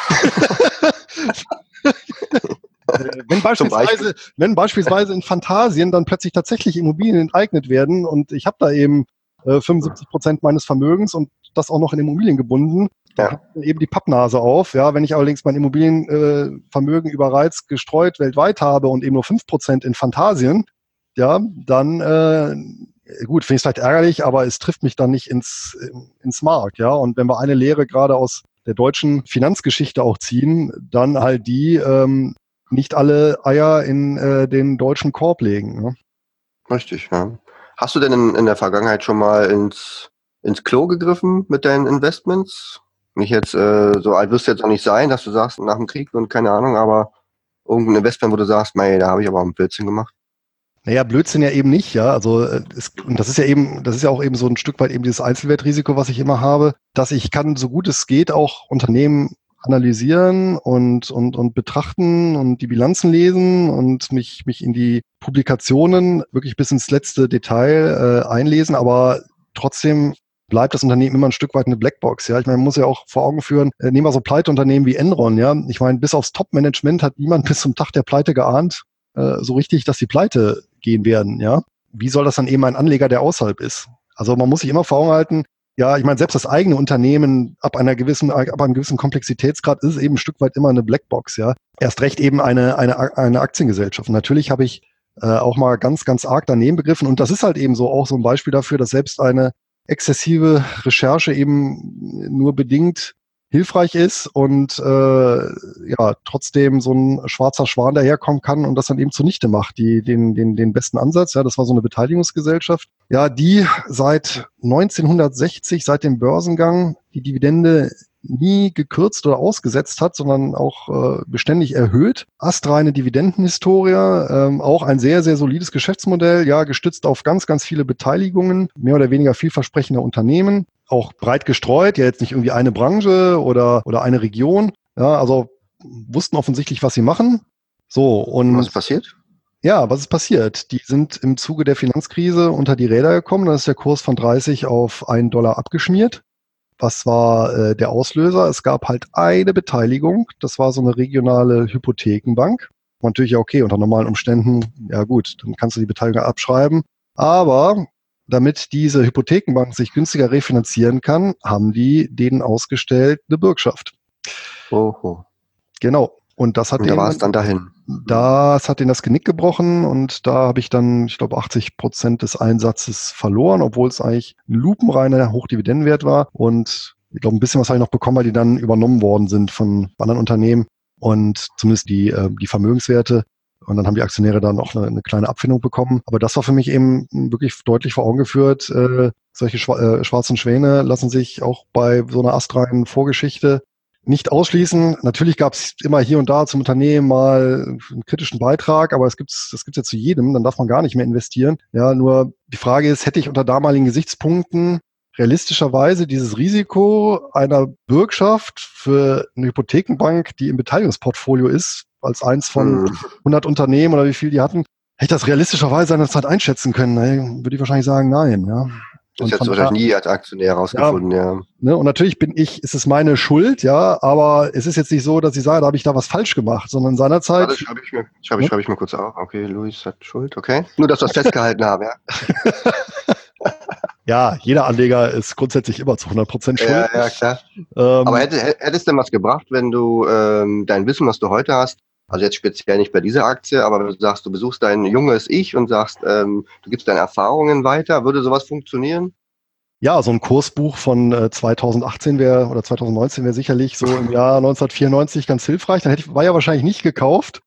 wenn beispielsweise in Phantasien dann plötzlich tatsächlich Immobilien enteignet werden und ich habe da eben 75% meines Vermögens und das auch noch in Immobilien gebunden, dann hat eben die Pappnase auf. Ja, wenn ich allerdings mein Immobilienvermögen überreizt gestreut weltweit habe und eben nur 5% in Phantasien, ja, dann gut, finde ich es vielleicht ärgerlich, aber es trifft mich dann nicht ins Mark. Ja, und wenn wir eine Lehre gerade aus der deutschen Finanzgeschichte auch ziehen, dann halt die, nicht alle Eier in den deutschen Korb legen. Ne? Richtig, ja. Hast du denn in der Vergangenheit schon mal ins Klo gegriffen mit deinen Investments? Nicht jetzt, so alt wirst du jetzt auch nicht sein, dass du sagst, nach dem Krieg und keine Ahnung, aber irgendein Investment, wo du sagst, da habe ich aber auch ein Blödsinn gemacht. Naja, Blödsinn ja eben nicht, ja. Also und das ist ja auch eben so ein Stück weit eben dieses Einzelwertrisiko, was ich immer habe, dass ich kann, so gut es geht, auch Unternehmen analysieren und betrachten und die Bilanzen lesen und mich in die Publikationen wirklich bis ins letzte Detail einlesen, aber trotzdem bleibt das Unternehmen immer ein Stück weit eine Blackbox. Ja, ich meine, man muss ja auch vor Augen führen, nehmen wir so Pleiteunternehmen wie Enron, ja. Ich meine, bis aufs Top-Management hat niemand bis zum Tag der Pleite geahnt, so richtig, dass die Pleite gehen werden, ja. Wie soll das dann eben ein Anleger, der außerhalb ist? Also man muss sich immer vor Augen halten, Ja, ich meine, selbst das eigene Unternehmen ab einem gewissen Komplexitätsgrad ist eben ein Stück weit immer eine Blackbox, ja. Erst recht eben eine Aktiengesellschaft. Und natürlich habe ich auch mal ganz, ganz arg daneben begriffen. Und das ist halt eben so auch so ein Beispiel dafür, dass selbst eine exzessive Recherche eben nur bedingt hilfreich ist und trotzdem so ein schwarzer Schwan daherkommen kann und das dann eben zunichte macht, den besten Ansatz. Ja, das war so eine Beteiligungsgesellschaft, ja, die seit 1960, seit dem Börsengang, die Dividende nie gekürzt oder ausgesetzt hat, sondern auch beständig erhöht. Astreine Dividendenhistorie, auch ein sehr, sehr solides Geschäftsmodell, ja, gestützt auf ganz, ganz viele Beteiligungen, mehr oder weniger vielversprechende Unternehmen, auch breit gestreut, ja jetzt nicht irgendwie eine Branche oder eine Region, ja, also wussten offensichtlich, was sie machen. So, und was ist passiert? Ja, was ist passiert? Die sind im Zuge der Finanzkrise unter die Räder gekommen, dann ist der Kurs von 30 auf $1 abgeschmiert. Was war der Auslöser? Es gab halt eine Beteiligung, das war so eine regionale Hypothekenbank. Natürlich ja okay, unter normalen Umständen, ja gut, dann kannst du die Beteiligung abschreiben. Aber damit diese Hypothekenbank sich günstiger refinanzieren kann, haben die denen ausgestellt eine Bürgschaft. Oho. Genau. Und das hat da war es dann dahin. Das hat denen das Genick gebrochen und da habe ich dann, ich glaube, 80% des Einsatzes verloren, obwohl es eigentlich ein lupenreiner Hochdividendenwert war. Und ich glaube, ein bisschen was habe ich noch bekommen, weil die dann übernommen worden sind von anderen Unternehmen und zumindest die Vermögenswerte. Und dann haben die Aktionäre dann auch eine kleine Abfindung bekommen. Aber das war für mich eben wirklich deutlich vor Augen geführt. Solche schwarzen Schwäne lassen sich auch bei so einer astreinen Vorgeschichte nicht ausschließen. Natürlich gab es immer hier und da zum Unternehmen mal einen kritischen Beitrag, aber das gibt's ja zu jedem, dann darf man gar nicht mehr investieren. Ja, nur die Frage ist, hätte ich unter damaligen Gesichtspunkten realistischerweise dieses Risiko einer Bürgschaft für eine Hypothekenbank, die im Beteiligungsportfolio ist, als eins von 100 Unternehmen oder wie viel die hatten, hätte ich das realistischerweise seinerzeit einschätzen können? Würde ich wahrscheinlich sagen, nein. Ja. Das hättest du wahrscheinlich nie als Aktionär rausgefunden, ja. Ne, und natürlich ist es meine Schuld, ja, aber es ist jetzt nicht so, dass ich sage, da habe ich da was falsch gemacht, sondern seinerzeit. Das schreibe ich mir kurz auf. Okay, Luis hat Schuld, okay. Nur, dass wir es festgehalten haben, ja. Ja, jeder Anleger ist grundsätzlich immer zu 100% schuld. Ja, klar. Aber hättest du denn was gebracht, wenn du dein Wissen, was du heute hast, also jetzt speziell nicht bei dieser Aktie, aber wenn du sagst, du besuchst dein junges Ich und sagst, du gibst deine Erfahrungen weiter, würde sowas funktionieren? Ja, so ein Kursbuch von 2018 oder 2019 wäre sicherlich so im Jahr 1994 ganz hilfreich. Dann war ja wahrscheinlich nicht gekauft.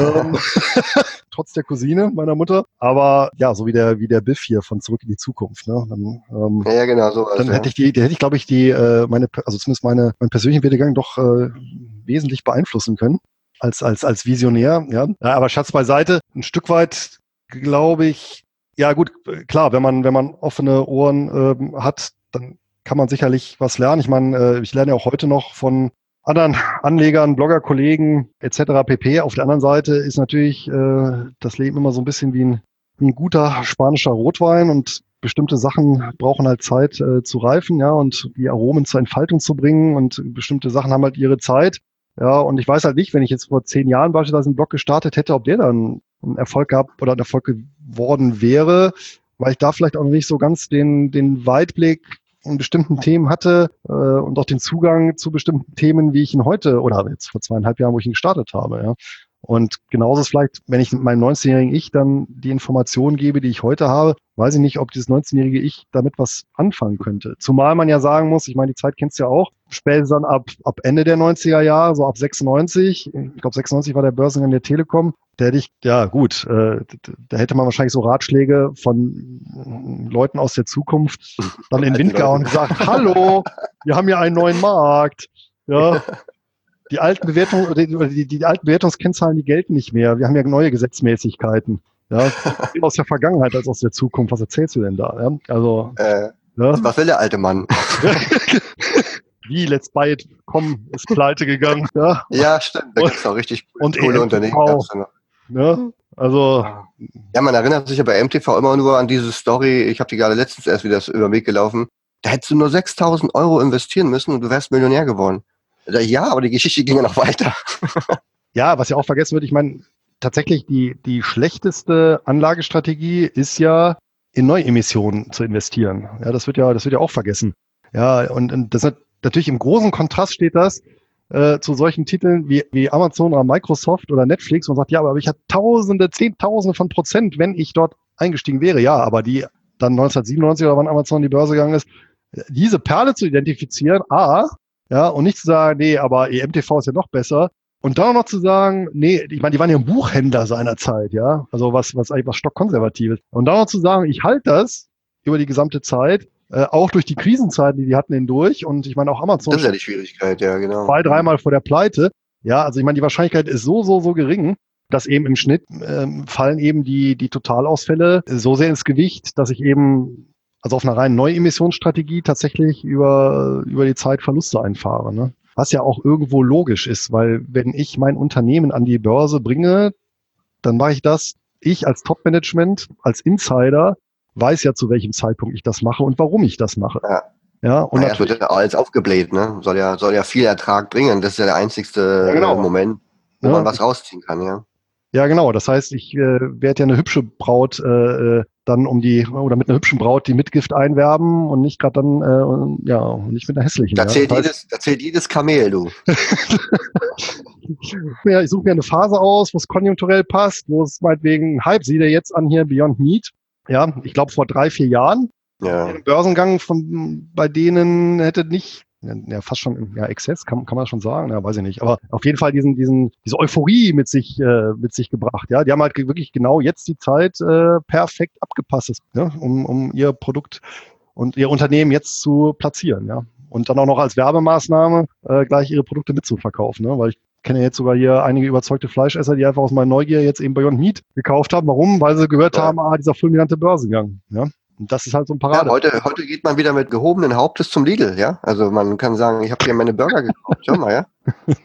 Trotz der Cousine meiner Mutter. Aber ja, so wie der Biff hier von Zurück in die Zukunft. Ne? Dann, ja, genau, so. Dann hätte ich, glaube ich, zumindest meinen persönlichen Werdegang doch wesentlich beeinflussen können. Als Visionär, ja. Aber Schatz beiseite, ein Stück weit, glaube ich, ja gut, klar, wenn man offene Ohren hat, dann kann man sicherlich was lernen. Ich meine, ich lerne ja auch heute noch von anderen Anlegern, Blogger, Kollegen etc. pp. Auf der anderen Seite ist natürlich das Leben immer so ein bisschen wie ein guter spanischer Rotwein und bestimmte Sachen brauchen halt Zeit zu reifen, ja, und die Aromen zur Entfaltung zu bringen und bestimmte Sachen haben halt ihre Zeit. Ja, und ich weiß halt nicht, wenn ich jetzt vor 10 Jahren beispielsweise einen Blog gestartet hätte, ob der dann einen Erfolg gehabt oder ein Erfolg geworden wäre, weil ich da vielleicht auch noch nicht so ganz den Weitblick in bestimmten Themen hatte und auch den Zugang zu bestimmten Themen, wie ich ihn heute oder jetzt vor 2,5 Jahren, wo ich ihn gestartet habe. Ja. Und genauso ist vielleicht, wenn ich meinem 19-jährigen Ich dann die Informationen gebe, die ich heute habe, weiß ich nicht, ob dieses 19-jährige Ich damit was anfangen könnte. Zumal man ja sagen muss, ich meine, die Zeit kennst du ja auch, spätestens dann ab Ende der 90er Jahre, so ab 96, ich glaube 96 war der Börsengang der Telekom, da hätte ich, ja gut, da hätte man wahrscheinlich so Ratschläge von Leuten aus der Zukunft dann in den Wind gehauen und gesagt, hallo, wir haben ja einen neuen Markt. Ja. Die alten die alten Bewertungskennzahlen, die gelten nicht mehr. Wir haben ja neue Gesetzmäßigkeiten. Ja, aus der Vergangenheit als aus der Zukunft. Was erzählst du denn da? Ja, also, ja. Was will der alte Mann? Wie Let's Buy It ist pleite gegangen. Ja, ja stimmt. Da gibt es auch richtig coole Unternehmen. Ja, also. Ja, man erinnert sich ja bei MTV immer nur an diese Story. Ich habe die gerade letztens erst wieder über den Weg gelaufen. Da hättest du nur 6.000 € investieren müssen und du wärst Millionär geworden. Ja, aber die Geschichte ging ja noch weiter. Ja, was ja auch vergessen wird, ich meine, tatsächlich die schlechteste Anlagestrategie ist ja, in Neuemissionen zu investieren. Ja, das wird ja auch vergessen. Ja, und das natürlich im großen Kontrast steht das zu solchen Titeln wie Amazon oder Microsoft oder Netflix und sagt, ja, aber ich hatte Tausende, Zehntausende von Prozent, wenn ich dort eingestiegen wäre. Ja, aber die dann 1997 oder wann Amazon in die Börse gegangen ist, diese Perle zu identifizieren, ja, und nicht zu sagen, nee, aber EMTV ist ja noch besser. Und dann auch noch zu sagen, nee, ich meine, die waren ja ein Buchhändler seinerzeit, ja, also was eigentlich was stockkonservatives. Und dann noch zu sagen, ich halte das über die gesamte Zeit, auch durch die Krisenzeiten, die hatten hindurch. Und ich meine, auch Amazon Das ist ja die Schwierigkeit, ja, genau. 2-, 3-mal vor der Pleite. Ja, also ich meine, die Wahrscheinlichkeit ist so gering, dass eben im Schnitt fallen eben die Totalausfälle so sehr ins Gewicht, dass ich eben also auf einer reinen Neuemissionsstrategie tatsächlich über die Zeit Verluste einfahre. Ne? Was ja auch irgendwo logisch ist, weil wenn ich mein Unternehmen an die Börse bringe, dann mache ich das, ich als Top-Management, als Insider, weiß ja, zu welchem Zeitpunkt ich das mache und warum ich das mache. Ja. Ja, und naja, es wird ja alles aufgebläht, ne? Soll ja viel Ertrag bringen. Das ist ja der einzigste Moment, wo man was rausziehen kann, ja. Ja, genau. Das heißt, ich werde ja eine hübsche Braut dann oder mit einer hübschen Braut die Mitgift einwerben und nicht gerade dann, und nicht mit einer hässlichen. Da zählt jedes Kamel, du. Ja, ich suche mir eine Phase aus, wo es konjunkturell passt, wo es meinetwegen Hype, sieh dir jetzt an hier Beyond Meat. Ja, ich glaube vor 3-4 Jahren. Ja. Der Börsengang bei denen hätte nicht, ja, fast schon, ja, Exzess, kann man schon sagen, ja, weiß ich nicht. Aber auf jeden Fall diese Euphorie mit sich gebracht, ja. Die haben halt wirklich genau jetzt die Zeit perfekt abgepasst, ja, um ihr Produkt und ihr Unternehmen jetzt zu platzieren, ja. Und dann auch noch als Werbemaßnahme gleich ihre Produkte mitzuverkaufen, ne, weil ich kenne jetzt sogar hier einige überzeugte Fleischesser, die einfach aus meiner Neugier jetzt eben Beyond Meat gekauft haben. Warum? Weil sie gehört haben, dieser fulminante Börsengang, ja. Und das ist halt so ein Parade. Ja, heute geht man wieder mit gehobenen Hauptes zum Lidl, ja. Also man kann sagen, ich habe hier meine Burger gekauft. Schau mal, ja.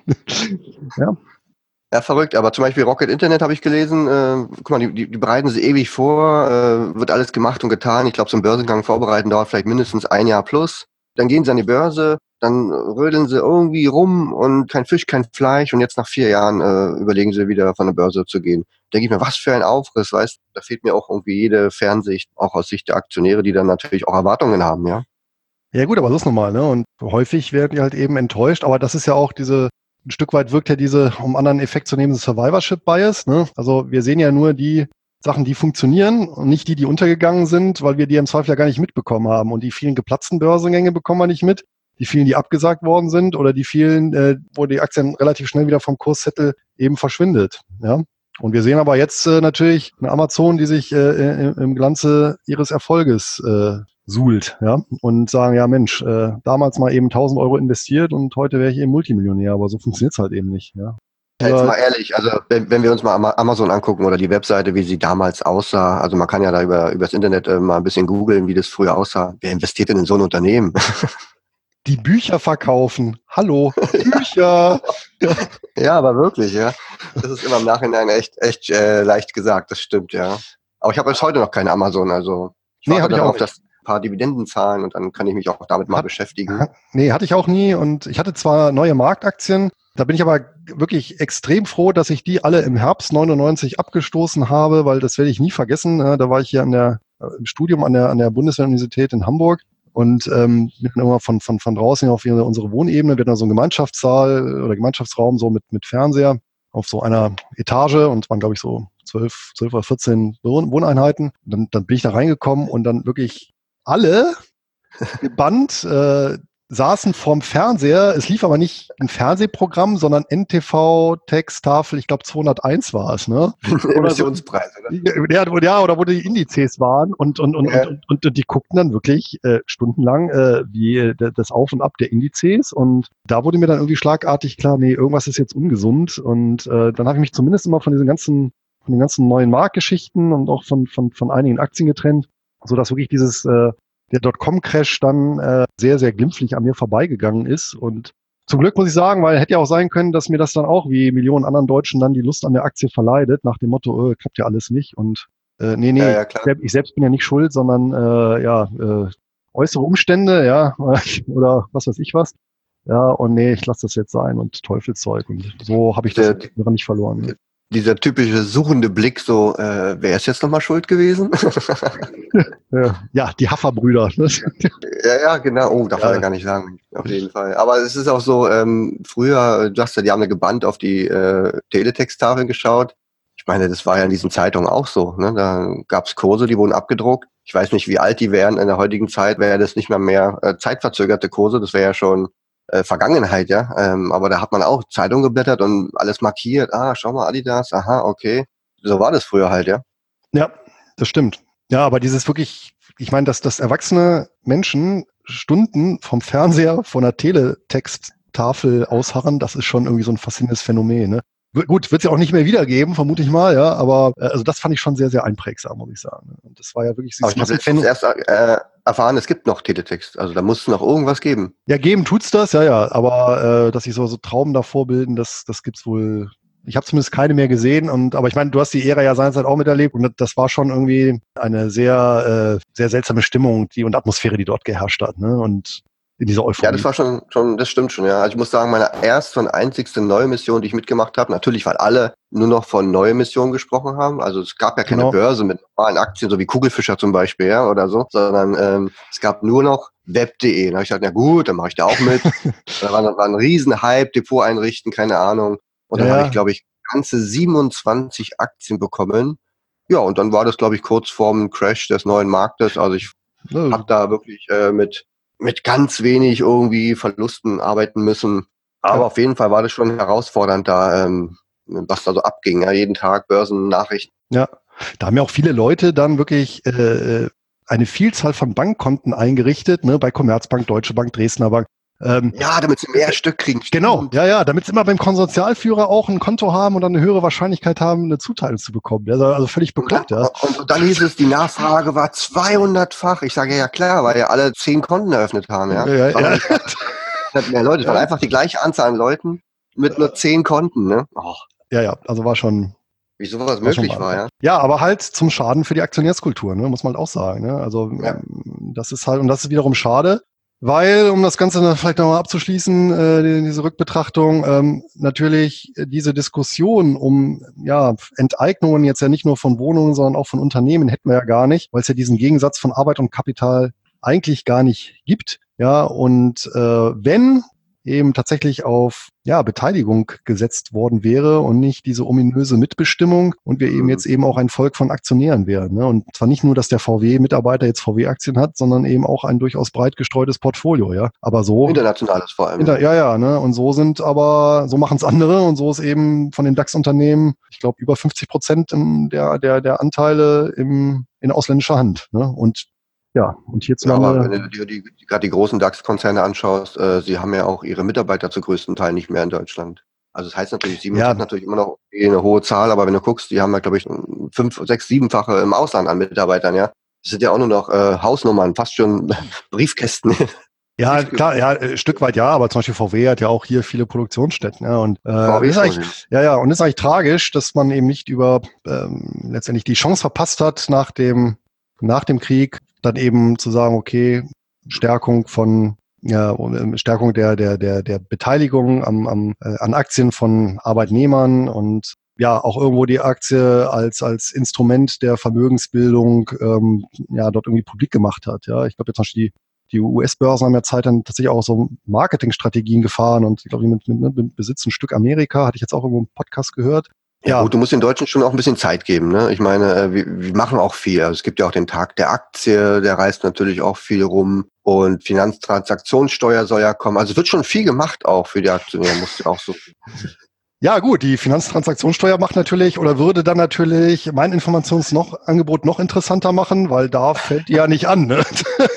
Ja. Ja, verrückt. Aber zum Beispiel Rocket Internet habe ich gelesen. Guck mal, die bereiten sie ewig vor, wird alles gemacht und getan. Ich glaube, so ein Börsengang vorbereiten dauert vielleicht mindestens 1 Jahr plus. Dann gehen sie an die Börse, dann rödeln sie irgendwie rum und kein Fisch, kein Fleisch. Und jetzt nach 4 Jahren überlegen sie wieder von der Börse zu gehen. Denke ich mir, was für ein Aufriss, weißt du? Da fehlt mir auch irgendwie jede Fernsicht, auch aus Sicht der Aktionäre, die dann natürlich auch Erwartungen haben, ja. Ja gut, aber das ist normal, ne? Und häufig werden die halt eben enttäuscht. Aber das ist ja auch ein Stück weit wirkt ja um anderen Effekt zu nehmen, Survivorship Bias, ne? Also wir sehen ja nur die Sachen, die funktionieren und nicht die untergegangen sind, weil wir die im Zweifel ja gar nicht mitbekommen haben. Und die vielen geplatzten Börsengänge bekommen wir nicht mit. Die vielen, die abgesagt worden sind oder die vielen, wo die Aktien relativ schnell wieder vom Kurszettel eben verschwindet, ja. Und wir sehen aber jetzt natürlich eine Amazon, die sich im Glanze ihres Erfolges suhlt, ja, und sagen, ja Mensch, damals mal eben 1.000 Euro investiert und heute wäre ich eben Multimillionär, aber so funktioniert's halt eben nicht, ja. Ja, jetzt mal ehrlich, also wenn wir uns mal Amazon angucken oder die Webseite, wie sie damals aussah, also man kann ja da übers Internet mal ein bisschen googeln, wie das früher aussah. Wer investiert denn in so ein Unternehmen? Die Bücher verkaufen. Hallo, Bücher. Ja, aber wirklich, ja. Das ist immer im Nachhinein echt leicht gesagt, das stimmt, ja. Aber ich habe bis heute noch keine Amazon, also ich warte darauf, dass ein paar Dividenden zahlen und dann kann ich mich auch damit mal beschäftigen. Nee, hatte ich auch nie und ich hatte zwar neue Marktaktien, da bin ich aber wirklich extrem froh, dass ich die alle im Herbst 99 abgestoßen habe, weil das werde ich nie vergessen. Da war ich hier im Studium an der Bundeswehr-Universität in Hamburg und bin dann immer von draußen auf unsere Wohnebene. Wir hatten da so einen Gemeinschaftssaal oder Gemeinschaftsraum so mit Fernseher auf so einer Etage und es waren, glaube ich, so 12 oder 14 Wohneinheiten. Dann bin ich da reingekommen und dann wirklich alle gebannt saßen vorm Fernseher. Es lief aber nicht ein Fernsehprogramm, sondern NTV, Texttafel, ich glaube 201 war es, ne? Emissionspreise, ne? Ja, oder wo die Indizes waren und die guckten dann wirklich stundenlang wie das Auf und Ab der Indizes und da wurde mir dann irgendwie schlagartig klar, nee, irgendwas ist jetzt ungesund und dann habe ich mich zumindest immer von den ganzen neuen Marktgeschichten und auch von einigen Aktien getrennt, sodass wirklich der Dotcom-Crash dann sehr, sehr glimpflich an mir vorbeigegangen ist. Und zum Glück muss ich sagen, weil hätte ja auch sein können, dass mir das dann auch wie Millionen anderen Deutschen dann die Lust an der Aktie verleidet, nach dem Motto, klappt ja alles nicht. Und nee, ja, ich selbst bin ja nicht schuld, sondern äußere Umstände, ja, oder was weiß ich was. Ja, und nee, ich lasse das jetzt sein und Teufelszeug. Und so habe ich das daran nicht verloren. Ne? Dieser typische suchende Blick, so, wer ist jetzt nochmal schuld gewesen? Ja, die Haffer-Brüder. Ne? Ja, genau. Oh, darf man ja gar nicht sagen, auf jeden Fall. Aber es ist auch so, früher, du hast ja, die haben ja gebannt auf die Teletext-Tafeln geschaut. Ich meine, das war ja in diesen Zeitungen auch so. Ne? Da gab's Kurse, die wurden abgedruckt. Ich weiß nicht, wie alt die wären. In der heutigen Zeit wäre das nicht mehr zeitverzögerte Kurse. Das wäre ja schon Vergangenheit, ja. Aber da hat man auch Zeitung geblättert und alles markiert. Ah, schau mal, Adidas. Aha, okay. So war das früher halt, ja. Ja, das stimmt. Ja, aber dieses wirklich, ich meine, dass erwachsene Menschen Stunden vom Fernseher, von der Teletexttafel ausharren, das ist schon irgendwie so ein faszinierendes Phänomen. Ne? Gut, wird es ja auch nicht mehr wiedergeben, vermute ich mal, ja, aber also das fand ich schon sehr, sehr einprägsam, muss ich sagen. Und das war ja wirklich Aber ich habe letztens erst erfahren, es gibt noch Teletext. Also da muss es noch irgendwas geben. Ja, geben tut's das, ja, aber dass sich so Trauben davor bilden, das gibt's wohl. Ich habe zumindest keine mehr gesehen, aber ich meine, du hast die Ära ja seinerzeit auch miterlebt und das war schon irgendwie eine sehr, sehr seltsame Stimmung und Atmosphäre, die dort geherrscht hat, ne? Und in dieser Euphorie. Ja, das war schon, das stimmt schon, ja. Also ich muss sagen, meine erste und einzigste neue Mission, die ich mitgemacht habe, natürlich, weil alle nur noch von neue Missionen gesprochen haben. Also es gab ja keine Börse mit normalen Aktien, so wie Kugelfischer zum Beispiel, ja, oder so, sondern es gab nur noch web.de. Da habe ich gesagt, na gut, dann mache ich da auch mit. Da war ein riesen Hype, Depot einrichten, keine Ahnung. Und dann habe ich, glaube ich, ganze 27 Aktien bekommen. Ja, und dann war das, glaube ich, kurz vorm Crash des neuen Marktes. Also ich habe da wirklich mit ganz wenig irgendwie Verlusten arbeiten müssen. Aber auf jeden Fall war das schon herausfordernd da, was da so abging. Ja, jeden Tag Börsennachrichten. Ja, da haben ja auch viele Leute dann wirklich eine Vielzahl von Bankkonten eingerichtet, ne, bei Commerzbank, Deutsche Bank, Dresdner Bank. Ja, damit sie mehr Stück kriegen. Genau, ja, damit sie immer beim Konsortialführer auch ein Konto haben und dann eine höhere Wahrscheinlichkeit haben, eine Zuteilung zu bekommen. Also völlig bekloppt, ja. Und dann hieß es, die Nachfrage war 200-fach. Ich sage, ja klar, weil ja alle 10 Konten eröffnet haben, ja. Mehr Leute, es war einfach die gleiche Anzahl an Leuten mit nur 10 Konten, ne? Oh. Ja, also war schon... Wie sowas möglich war, ja. Ja, aber halt zum Schaden für die Aktionärskultur, ne, muss man halt auch sagen. Ne? Also das ist halt, und das ist wiederum schade, weil, um das Ganze vielleicht nochmal abzuschließen, diese Rückbetrachtung, natürlich diese Diskussion um Enteignungen jetzt ja nicht nur von Wohnungen, sondern auch von Unternehmen hätten wir ja gar nicht, weil es ja diesen Gegensatz von Arbeit und Kapital eigentlich gar nicht gibt. Ja, und wenn eben tatsächlich auf Beteiligung gesetzt worden wäre und nicht diese ominöse Mitbestimmung und wir eben jetzt eben auch ein Volk von Aktionären wären. Ne? Und zwar nicht nur, dass der VW-Mitarbeiter jetzt VW-Aktien hat, sondern eben auch ein durchaus breit gestreutes Portfolio, ja. Aber so. Internationales vor allem. Ne? Und so so machen es andere und so ist eben von den DAX-Unternehmen, ich glaube, über 50% der Anteile in ausländischer Hand. Ne? Und hierzulande... Ja, aber wenn du dir gerade die großen DAX-Konzerne anschaust, sie haben ja auch ihre Mitarbeiter zu größten Teil nicht mehr in Deutschland. Also das heißt natürlich, 7 ist natürlich immer noch eine hohe Zahl, aber wenn du guckst, die haben ja, glaube ich, 5, 6, 7-fache im Ausland an Mitarbeitern, ja. Das sind ja auch nur noch Hausnummern, fast schon Briefkästen. Ja, klar, ein Stück weit ja, aber zum Beispiel VW hat ja auch hier viele Produktionsstätten, ja, und ist eigentlich, und ist eigentlich tragisch, dass man eben nicht über letztendlich die Chance verpasst hat, nach dem Krieg dann eben zu sagen, okay, Stärkung der Beteiligung an Aktien von Arbeitnehmern und auch irgendwo die Aktie als Instrument der Vermögensbildung dort irgendwie publik gemacht hat. Ja, ich glaube jetzt zum Beispiel die US-Börsen haben ja Zeit dann tatsächlich auch so Marketingstrategien gefahren und ich glaube, mit Besitz ein Stück Amerika, hatte ich jetzt auch irgendwo im Podcast gehört. Ja, gut, du musst den Deutschen schon auch ein bisschen Zeit geben, ne? Ich meine, wir machen auch viel. Also es gibt ja auch den Tag der Aktie, der reist natürlich auch viel rum. Und Finanztransaktionssteuer soll ja kommen. Also es wird schon viel gemacht auch für die Aktionäre, musst du auch so. Ja gut, die Finanztransaktionssteuer macht natürlich oder würde dann natürlich mein Informationsangebot noch interessanter machen, weil da fällt die ja nicht an. Ne?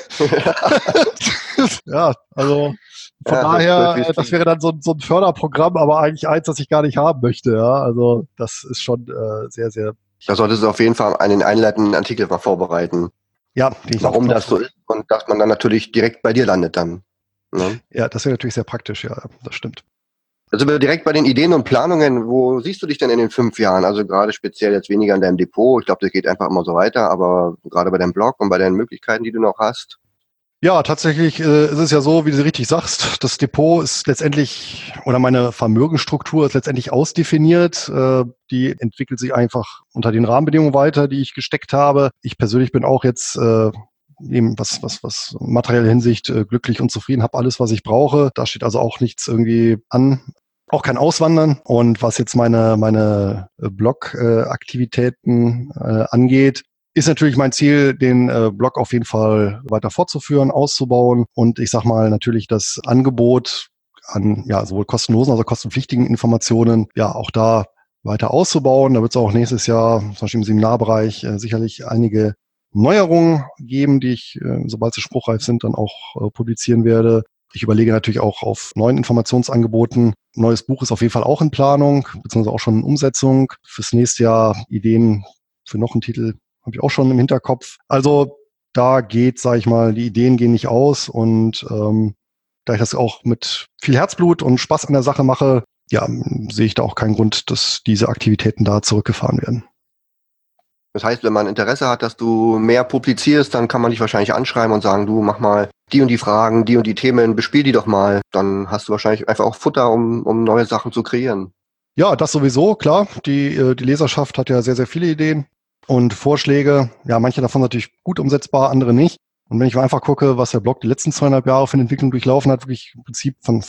Ja, also von daher, das wäre dann so ein Förderprogramm, aber eigentlich eins, das ich gar nicht haben möchte. Ja, also das ist schon sehr, sehr... Da solltest du auf jeden Fall einen einleitenden Artikel mal vorbereiten. Ja, warum das so ist und dass man dann natürlich direkt bei dir landet dann. Ne? Ja, das wäre natürlich sehr praktisch, ja, das stimmt. Also direkt bei den Ideen und Planungen, wo siehst du dich denn in den 5 Jahren? Also gerade speziell jetzt weniger in deinem Depot. Ich glaube, das geht einfach immer so weiter, aber gerade bei deinem Blog und bei deinen Möglichkeiten, die du noch hast. Ja, tatsächlich ist es ja so, wie du richtig sagst, das Depot ist letztendlich, oder meine Vermögensstruktur ist letztendlich ausdefiniert. Die entwickelt sich einfach unter den Rahmenbedingungen weiter, die ich gesteckt habe. Ich persönlich bin auch jetzt eben was materielle Hinsicht glücklich und zufrieden, habe alles, was ich brauche. Da steht also auch nichts irgendwie an. Auch kein Auswandern. Und was jetzt meine Blog-Aktivitäten angeht, ist natürlich mein Ziel, den Blog auf jeden Fall weiter fortzuführen, auszubauen und ich sag mal natürlich das Angebot an ja sowohl kostenlosen als auch kostenpflichtigen Informationen ja auch da weiter auszubauen. Da wird es auch nächstes Jahr zum Beispiel im Seminarbereich sicherlich einige Neuerungen geben, die ich, sobald sie spruchreif sind, dann auch publizieren werde. Ich überlege natürlich auch auf neuen Informationsangeboten. Neues Buch ist auf jeden Fall auch in Planung, beziehungsweise auch schon in Umsetzung. Fürs nächste Jahr Ideen für noch einen Titel habe ich auch schon im Hinterkopf. Also da geht, sage ich mal, die Ideen gehen nicht aus und da ich das auch mit viel Herzblut und Spaß an der Sache mache, ja, sehe ich da auch keinen Grund, dass diese Aktivitäten da zurückgefahren werden. Das heißt, wenn man Interesse hat, dass du mehr publizierst, dann kann man dich wahrscheinlich anschreiben und sagen, du mach mal die und die Fragen, die und die Themen, bespiel die doch mal. Dann hast du wahrscheinlich einfach auch Futter, um neue Sachen zu kreieren. Ja, das sowieso, klar. Die Leserschaft hat ja sehr, sehr viele Ideen und Vorschläge. Ja, manche davon natürlich gut umsetzbar, andere nicht. Und wenn ich mal einfach gucke, was der Blog die letzten 2,5 Jahre für eine Entwicklung durchlaufen hat, wirklich im Prinzip von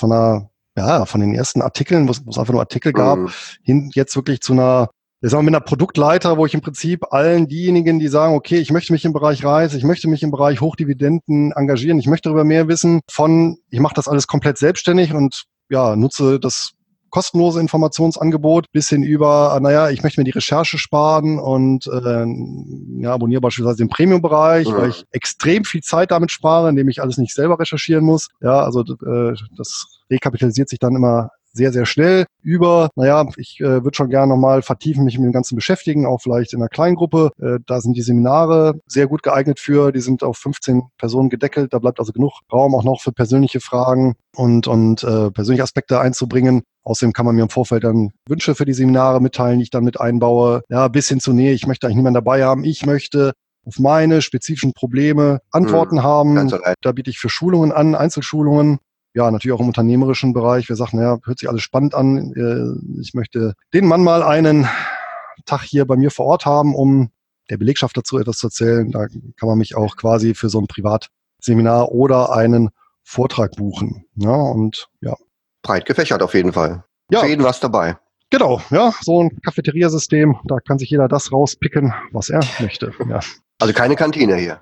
den ersten Artikeln, wo es einfach nur Artikel gab, hin jetzt wirklich zu einer, ich sag mal, mit einer Produktleiter, wo ich im Prinzip allen diejenigen, die sagen, okay, ich möchte mich im Bereich Reis, ich möchte mich im Bereich Hochdividenden engagieren, ich möchte darüber mehr wissen, ich mache das alles komplett selbstständig und ja, nutze das kostenlose Informationsangebot bis hin über, ich möchte mir die Recherche sparen und abonniere beispielsweise den Premium-Bereich, weil ich extrem viel Zeit damit spare, indem ich alles nicht selber recherchieren muss. Ja, also das rekapitalisiert sich dann immer sehr, sehr schnell über, ich würde schon gerne nochmal vertiefen, mich mit dem Ganzen beschäftigen, auch vielleicht in einer kleinen Gruppe. Da sind die Seminare sehr gut geeignet für, die sind auf 15 Personen gedeckelt, da bleibt also genug Raum auch noch für persönliche Fragen und persönliche Aspekte einzubringen. Außerdem kann man mir im Vorfeld dann Wünsche für die Seminare mitteilen, die ich dann mit einbaue. Ja, bis hin zu, ich möchte eigentlich niemanden dabei haben, ich möchte auf meine spezifischen Probleme Antworten haben. Da biete ich für Schulungen an, Einzelschulungen. Ja, natürlich auch im unternehmerischen Bereich. Wir sagen, hört sich alles spannend an. Ich möchte den Mann mal einen Tag hier bei mir vor Ort haben, um der Belegschaft dazu etwas zu erzählen. Da kann man mich auch quasi für so ein Privatseminar oder einen Vortrag buchen. Ja, und ja. Breit gefächert auf jeden Fall. Ja. Für jeden was dabei. Genau, ja, so ein Cafeteria-System, da kann sich jeder das rauspicken, was er möchte. Ja. Also keine Kantine hier.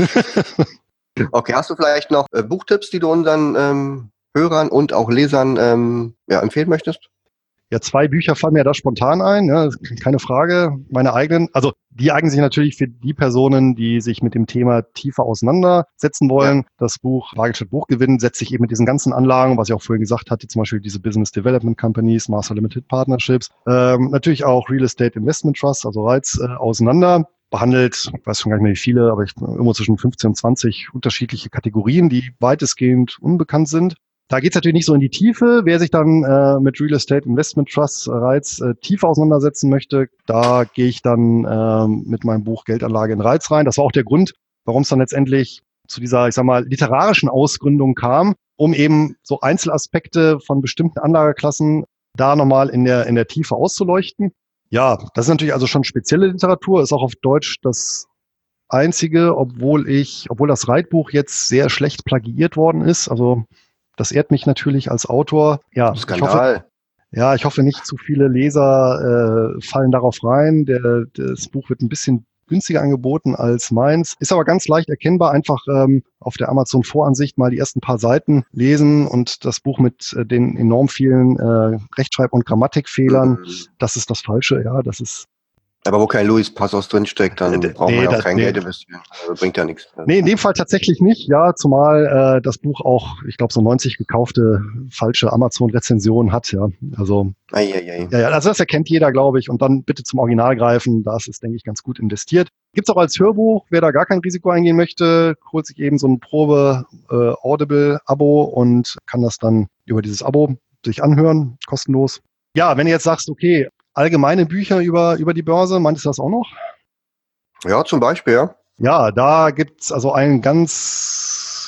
Okay, hast du vielleicht noch Buchtipps, die du unseren Hörern und auch Lesern empfehlen möchtest? Ja, 2 Bücher fallen mir da spontan ein, ja, keine Frage. Meine eigenen, also die eignen sich natürlich für die Personen, die sich mit dem Thema tiefer auseinandersetzen wollen. Ja. Das Buch Bargeld statt Buchgewinn setzt sich eben mit diesen ganzen Anlagen, was ich auch vorhin gesagt hatte, zum Beispiel diese Business Development Companies, Master Limited Partnerships, natürlich auch Real Estate Investment Trust, also REITs, auseinander. Behandelt, ich weiß schon gar nicht mehr wie viele, aber irgendwo zwischen 15 und 20 unterschiedliche Kategorien, die weitestgehend unbekannt sind. Da geht es natürlich nicht so in die Tiefe. Wer sich dann mit Real Estate Investment Trusts REITs tiefer auseinandersetzen möchte, da gehe ich dann mit meinem Buch Geldanlage in REITs rein. Das war auch der Grund, warum es dann letztendlich zu dieser, ich sag mal, literarischen Ausgründung kam, um eben so Einzelaspekte von bestimmten Anlageklassen da nochmal in der Tiefe auszuleuchten. Ja, das ist natürlich also schon spezielle Literatur, ist auch auf Deutsch das einzige, obwohl das Reitbuch jetzt sehr schlecht plagiiert worden ist. Also das ehrt mich natürlich als Autor. Ja, Skandal. Ich hoffe nicht zu viele Leser fallen darauf rein. Das Buch wird ein bisschen günstiger angeboten als meins. Ist aber ganz leicht erkennbar. Einfach auf der Amazon-Voransicht mal die ersten paar Seiten lesen und das Buch mit den enorm vielen Rechtschreib- und Grammatikfehlern, das ist das Falsche. Ja, das ist. Aber wo kein Luis Passos drinsteckt, dann braucht man ja auch kein Geld investieren. Also bringt ja nichts. Nee, in dem Fall tatsächlich nicht. Ja, zumal das Buch auch, ich glaube, so 90 gekaufte falsche Amazon-Rezensionen hat. Ja, also ja, also das erkennt jeder, glaube ich. Und dann bitte zum Original greifen. Das ist, denke ich, ganz gut investiert. Gibt's auch als Hörbuch. Wer da gar kein Risiko eingehen möchte, holt sich eben so ein Probe-Audible-Abo und kann das dann über dieses Abo sich anhören, kostenlos. Ja, wenn du jetzt sagst, okay, allgemeine Bücher über die Börse, meintest du das auch noch? Ja, zum Beispiel, ja. Ja, da gibt's also ein ganz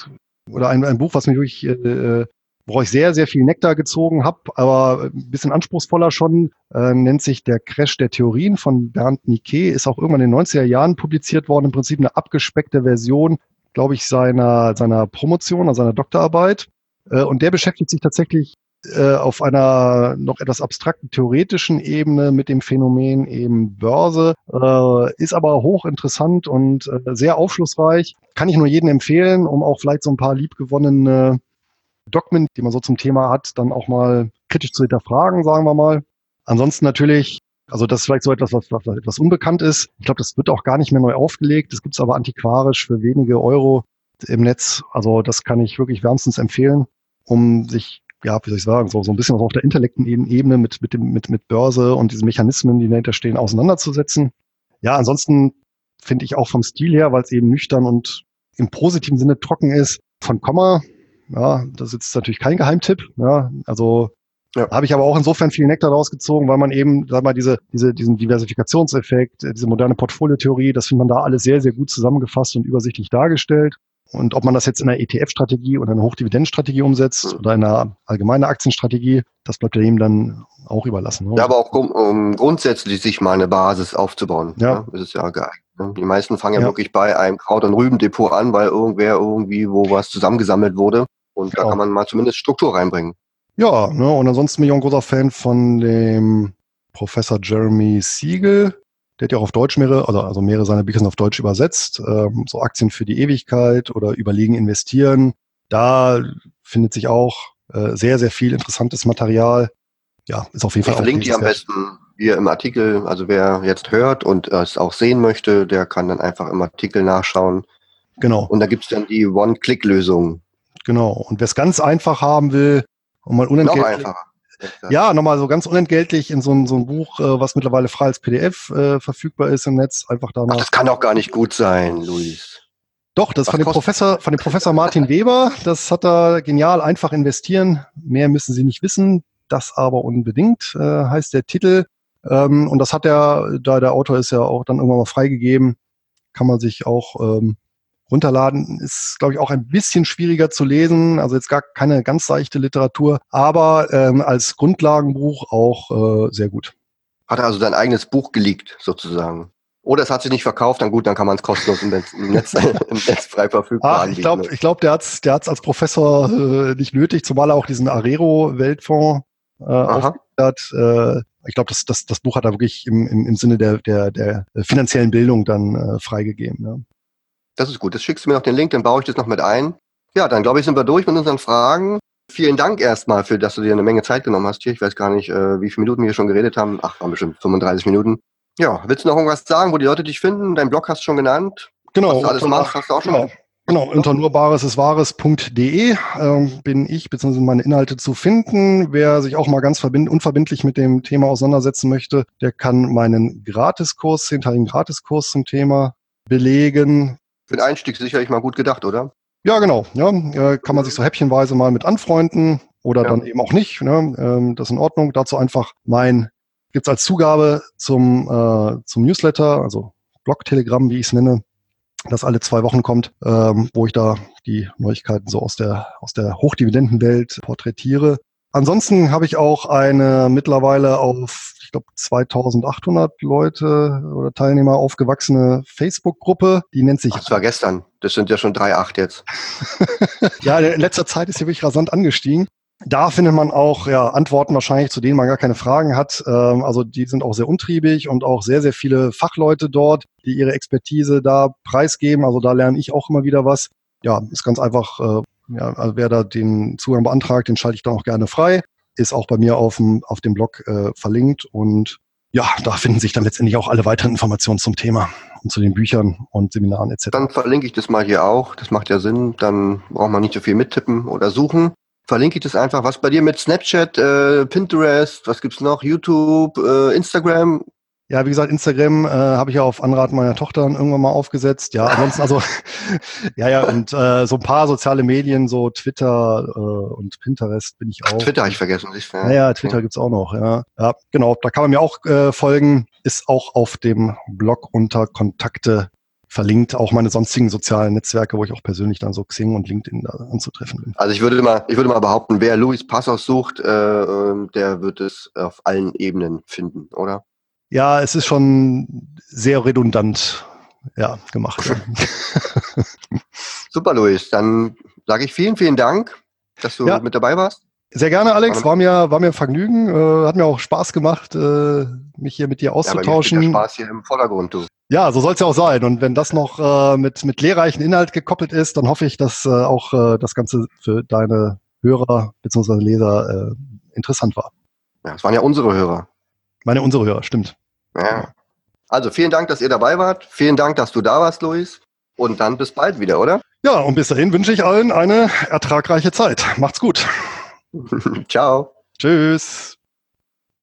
oder ein Buch, was mich wirklich, woraus ich sehr, sehr viel Nektar gezogen habe, aber ein bisschen anspruchsvoller schon, nennt sich Der Crash der Theorien von Bernd Niquet, ist auch irgendwann in den 90er Jahren publiziert worden, im Prinzip eine abgespeckte Version, glaube ich, seiner Promotion, also seiner Doktorarbeit. Und der beschäftigt sich tatsächlich auf einer noch etwas abstrakten theoretischen Ebene mit dem Phänomen eben Börse, ist aber hochinteressant und sehr aufschlussreich. Kann ich nur jedem empfehlen, um auch vielleicht so ein paar liebgewonnene Dogmen, die man so zum Thema hat, dann auch mal kritisch zu hinterfragen, sagen wir mal. Ansonsten natürlich, also das ist vielleicht so etwas, was etwas unbekannt ist. Ich glaube, das wird auch gar nicht mehr neu aufgelegt. Das gibt es aber antiquarisch für wenige Euro im Netz. Also das kann ich wirklich wärmstens empfehlen, um sich, ja, wie soll ich sagen, so ein bisschen was auf der intellektuellen Ebene mit Börse und diesen Mechanismen, die dahinter stehen, auseinanderzusetzen. Ja, ansonsten finde ich auch vom Stil her, weil es eben nüchtern und im positiven Sinne trocken ist, von Komma. Ja, das ist jetzt natürlich kein Geheimtipp. Ja, also habe ich aber auch insofern viel Nektar daraus gezogen, weil man eben, sag mal, diesen Diversifikationseffekt, diese moderne Portfoliotheorie, das findet man da alles sehr, sehr gut zusammengefasst und übersichtlich dargestellt. Und ob man das jetzt in einer ETF-Strategie oder einer Hochdividendenstrategie umsetzt oder in einer allgemeinen Aktienstrategie, das bleibt dem dann auch überlassen. Ne? Ja, aber auch grundsätzlich sich mal eine Basis aufzubauen. Ja. Ne? Das ist ja geil. Ne? Die meisten fangen ja wirklich bei einem Kraut- und Rübendepot an, weil irgendwer irgendwie wo was zusammengesammelt wurde. Und da kann man mal zumindest Struktur reinbringen. Ja, ne, und ansonsten bin ich auch ein großer Fan von dem Professor Jeremy Siegel. Der hat ja auch auf Deutsch mehrere seiner Bücher sind auf Deutsch übersetzt. So Aktien für die Ewigkeit oder Überlegen investieren. Da findet sich auch sehr, sehr viel interessantes Material. Ja, ist auf jeden Fall auch. Ich verlinke die am besten hier im Artikel. Also wer jetzt hört und es auch sehen möchte, der kann dann einfach im Artikel nachschauen. Genau. Und da gibt's dann die One-Click-Lösung. Genau. Und wer es ganz einfach haben will, und mal unentgeltlich. Noch einfacher. Ja, nochmal so ganz unentgeltlich in so ein Buch, was mittlerweile frei als PDF verfügbar ist im Netz. Einfach da mal. Ach, das kann doch gar nicht gut sein, Luis. Doch, das ist von dem Professor Martin Weber. Das hat er genial, einfach investieren. Mehr müssen Sie nicht wissen. Das aber unbedingt, heißt der Titel. Und das hat er, da der Autor ist ja auch dann irgendwann mal freigegeben, kann man sich auch runterladen. Ist, glaube ich, auch ein bisschen schwieriger zu lesen. Also jetzt gar keine ganz seichte Literatur, aber als Grundlagenbuch auch sehr gut. Hat er also sein eigenes Buch geleakt, sozusagen? Oder es hat sich nicht verkauft, dann gut, dann kann man es kostenlos im Netz frei verfügbar anbieten. Ich glaube, der hat's als Professor nicht nötig, zumal er auch diesen Arero-Weltfonds aufgelegt hat. Ich glaube, das Buch hat er wirklich im Sinne der finanziellen Bildung dann freigegeben. Ja. Das ist gut. Das schickst du mir noch den Link, dann baue ich das noch mit ein. Ja, dann glaube ich, sind wir durch mit unseren Fragen. Vielen Dank erstmal für, dass du dir eine Menge Zeit genommen hast hier. Ich weiß gar nicht, wie viele Minuten wir schon geredet haben. Ach, waren bestimmt 35 Minuten. Ja, willst du noch irgendwas sagen, wo die Leute dich finden? Dein Blog hast du schon genannt. Genau. Was du alles machst, hast du auch schon. Genau, unter nurbaresiswahres.de bin ich bzw. meine Inhalte zu finden. Wer sich auch mal ganz unverbindlich mit dem Thema auseinandersetzen möchte, der kann meinen Gratiskurs, 10-teiligen Gratiskurs zum Thema belegen. Für den Einstieg sicherlich mal gut gedacht, oder? Ja, genau. Ja, kann man sich so häppchenweise mal mit anfreunden oder dann eben auch nicht. Ne? Das ist in Ordnung. Dazu einfach gibt's als Zugabe zum Newsletter, also Blog-Telegramm, wie ich es nenne, das alle 2 Wochen kommt, wo ich da die Neuigkeiten so aus der Hochdividendenwelt porträtiere. Ansonsten habe ich auch eine mittlerweile auf, ich glaube, 2800 Leute oder Teilnehmer aufgewachsene Facebook-Gruppe. Die nennt sich... Ach, das war gestern. Das sind ja schon 3,8 jetzt. Ja, in letzter Zeit ist sie wirklich rasant angestiegen. Da findet man auch Antworten wahrscheinlich, zu denen man gar keine Fragen hat. Also die sind auch sehr untriebig und auch sehr, sehr viele Fachleute dort, die ihre Expertise da preisgeben. Also da lerne ich auch immer wieder was. Ja, ist ganz einfach, also wer da den Zugang beantragt, den schalte ich dann auch gerne frei. Ist auch bei mir auf dem Blog verlinkt. Und ja, da finden sich dann letztendlich auch alle weiteren Informationen zum Thema und zu den Büchern und Seminaren etc. Dann verlinke ich das mal hier auch. Das macht ja Sinn. Dann braucht man nicht so viel mittippen oder suchen. Verlinke ich das einfach. Was bei dir mit Snapchat, Pinterest, was gibt's noch? YouTube, Instagram? Ja, wie gesagt, Instagram habe ich ja auf Anraten meiner Tochter irgendwann mal aufgesetzt. Ja, ansonsten also, und so ein paar soziale Medien, so Twitter und Pinterest bin ich auch. Twitter habe ich vergessen. Twitter gibt's auch noch, ja. Ja, genau, da kann man mir auch folgen. Ist auch auf dem Blog unter Kontakte verlinkt, auch meine sonstigen sozialen Netzwerke, wo ich auch persönlich dann so Xing und LinkedIn da anzutreffen bin. Also ich würde mal behaupten, wer Luis Passos sucht, der wird es auf allen Ebenen finden, oder? Ja, es ist schon sehr redundant gemacht. Super, Luis. Dann sage ich vielen, vielen Dank, dass du mit dabei warst. Sehr gerne, Alex. War mir ein Vergnügen. Hat mir auch Spaß gemacht, mich hier mit dir auszutauschen. Ja, bei mir steht der Spaß hier im Vordergrund, du. Ja, so soll es ja auch sein. Und wenn das noch mit lehrreichen Inhalt gekoppelt ist, dann hoffe ich, dass auch das Ganze für deine Hörer bzw. Leser interessant war. Ja, es waren ja unsere Hörer. Unsere Hörer, stimmt. Ja. Also vielen Dank, dass ihr dabei wart. Vielen Dank, dass du da warst, Luis. Und dann bis bald wieder, oder? Ja, und bis dahin wünsche ich allen eine ertragreiche Zeit. Macht's gut. Ciao. Tschüss.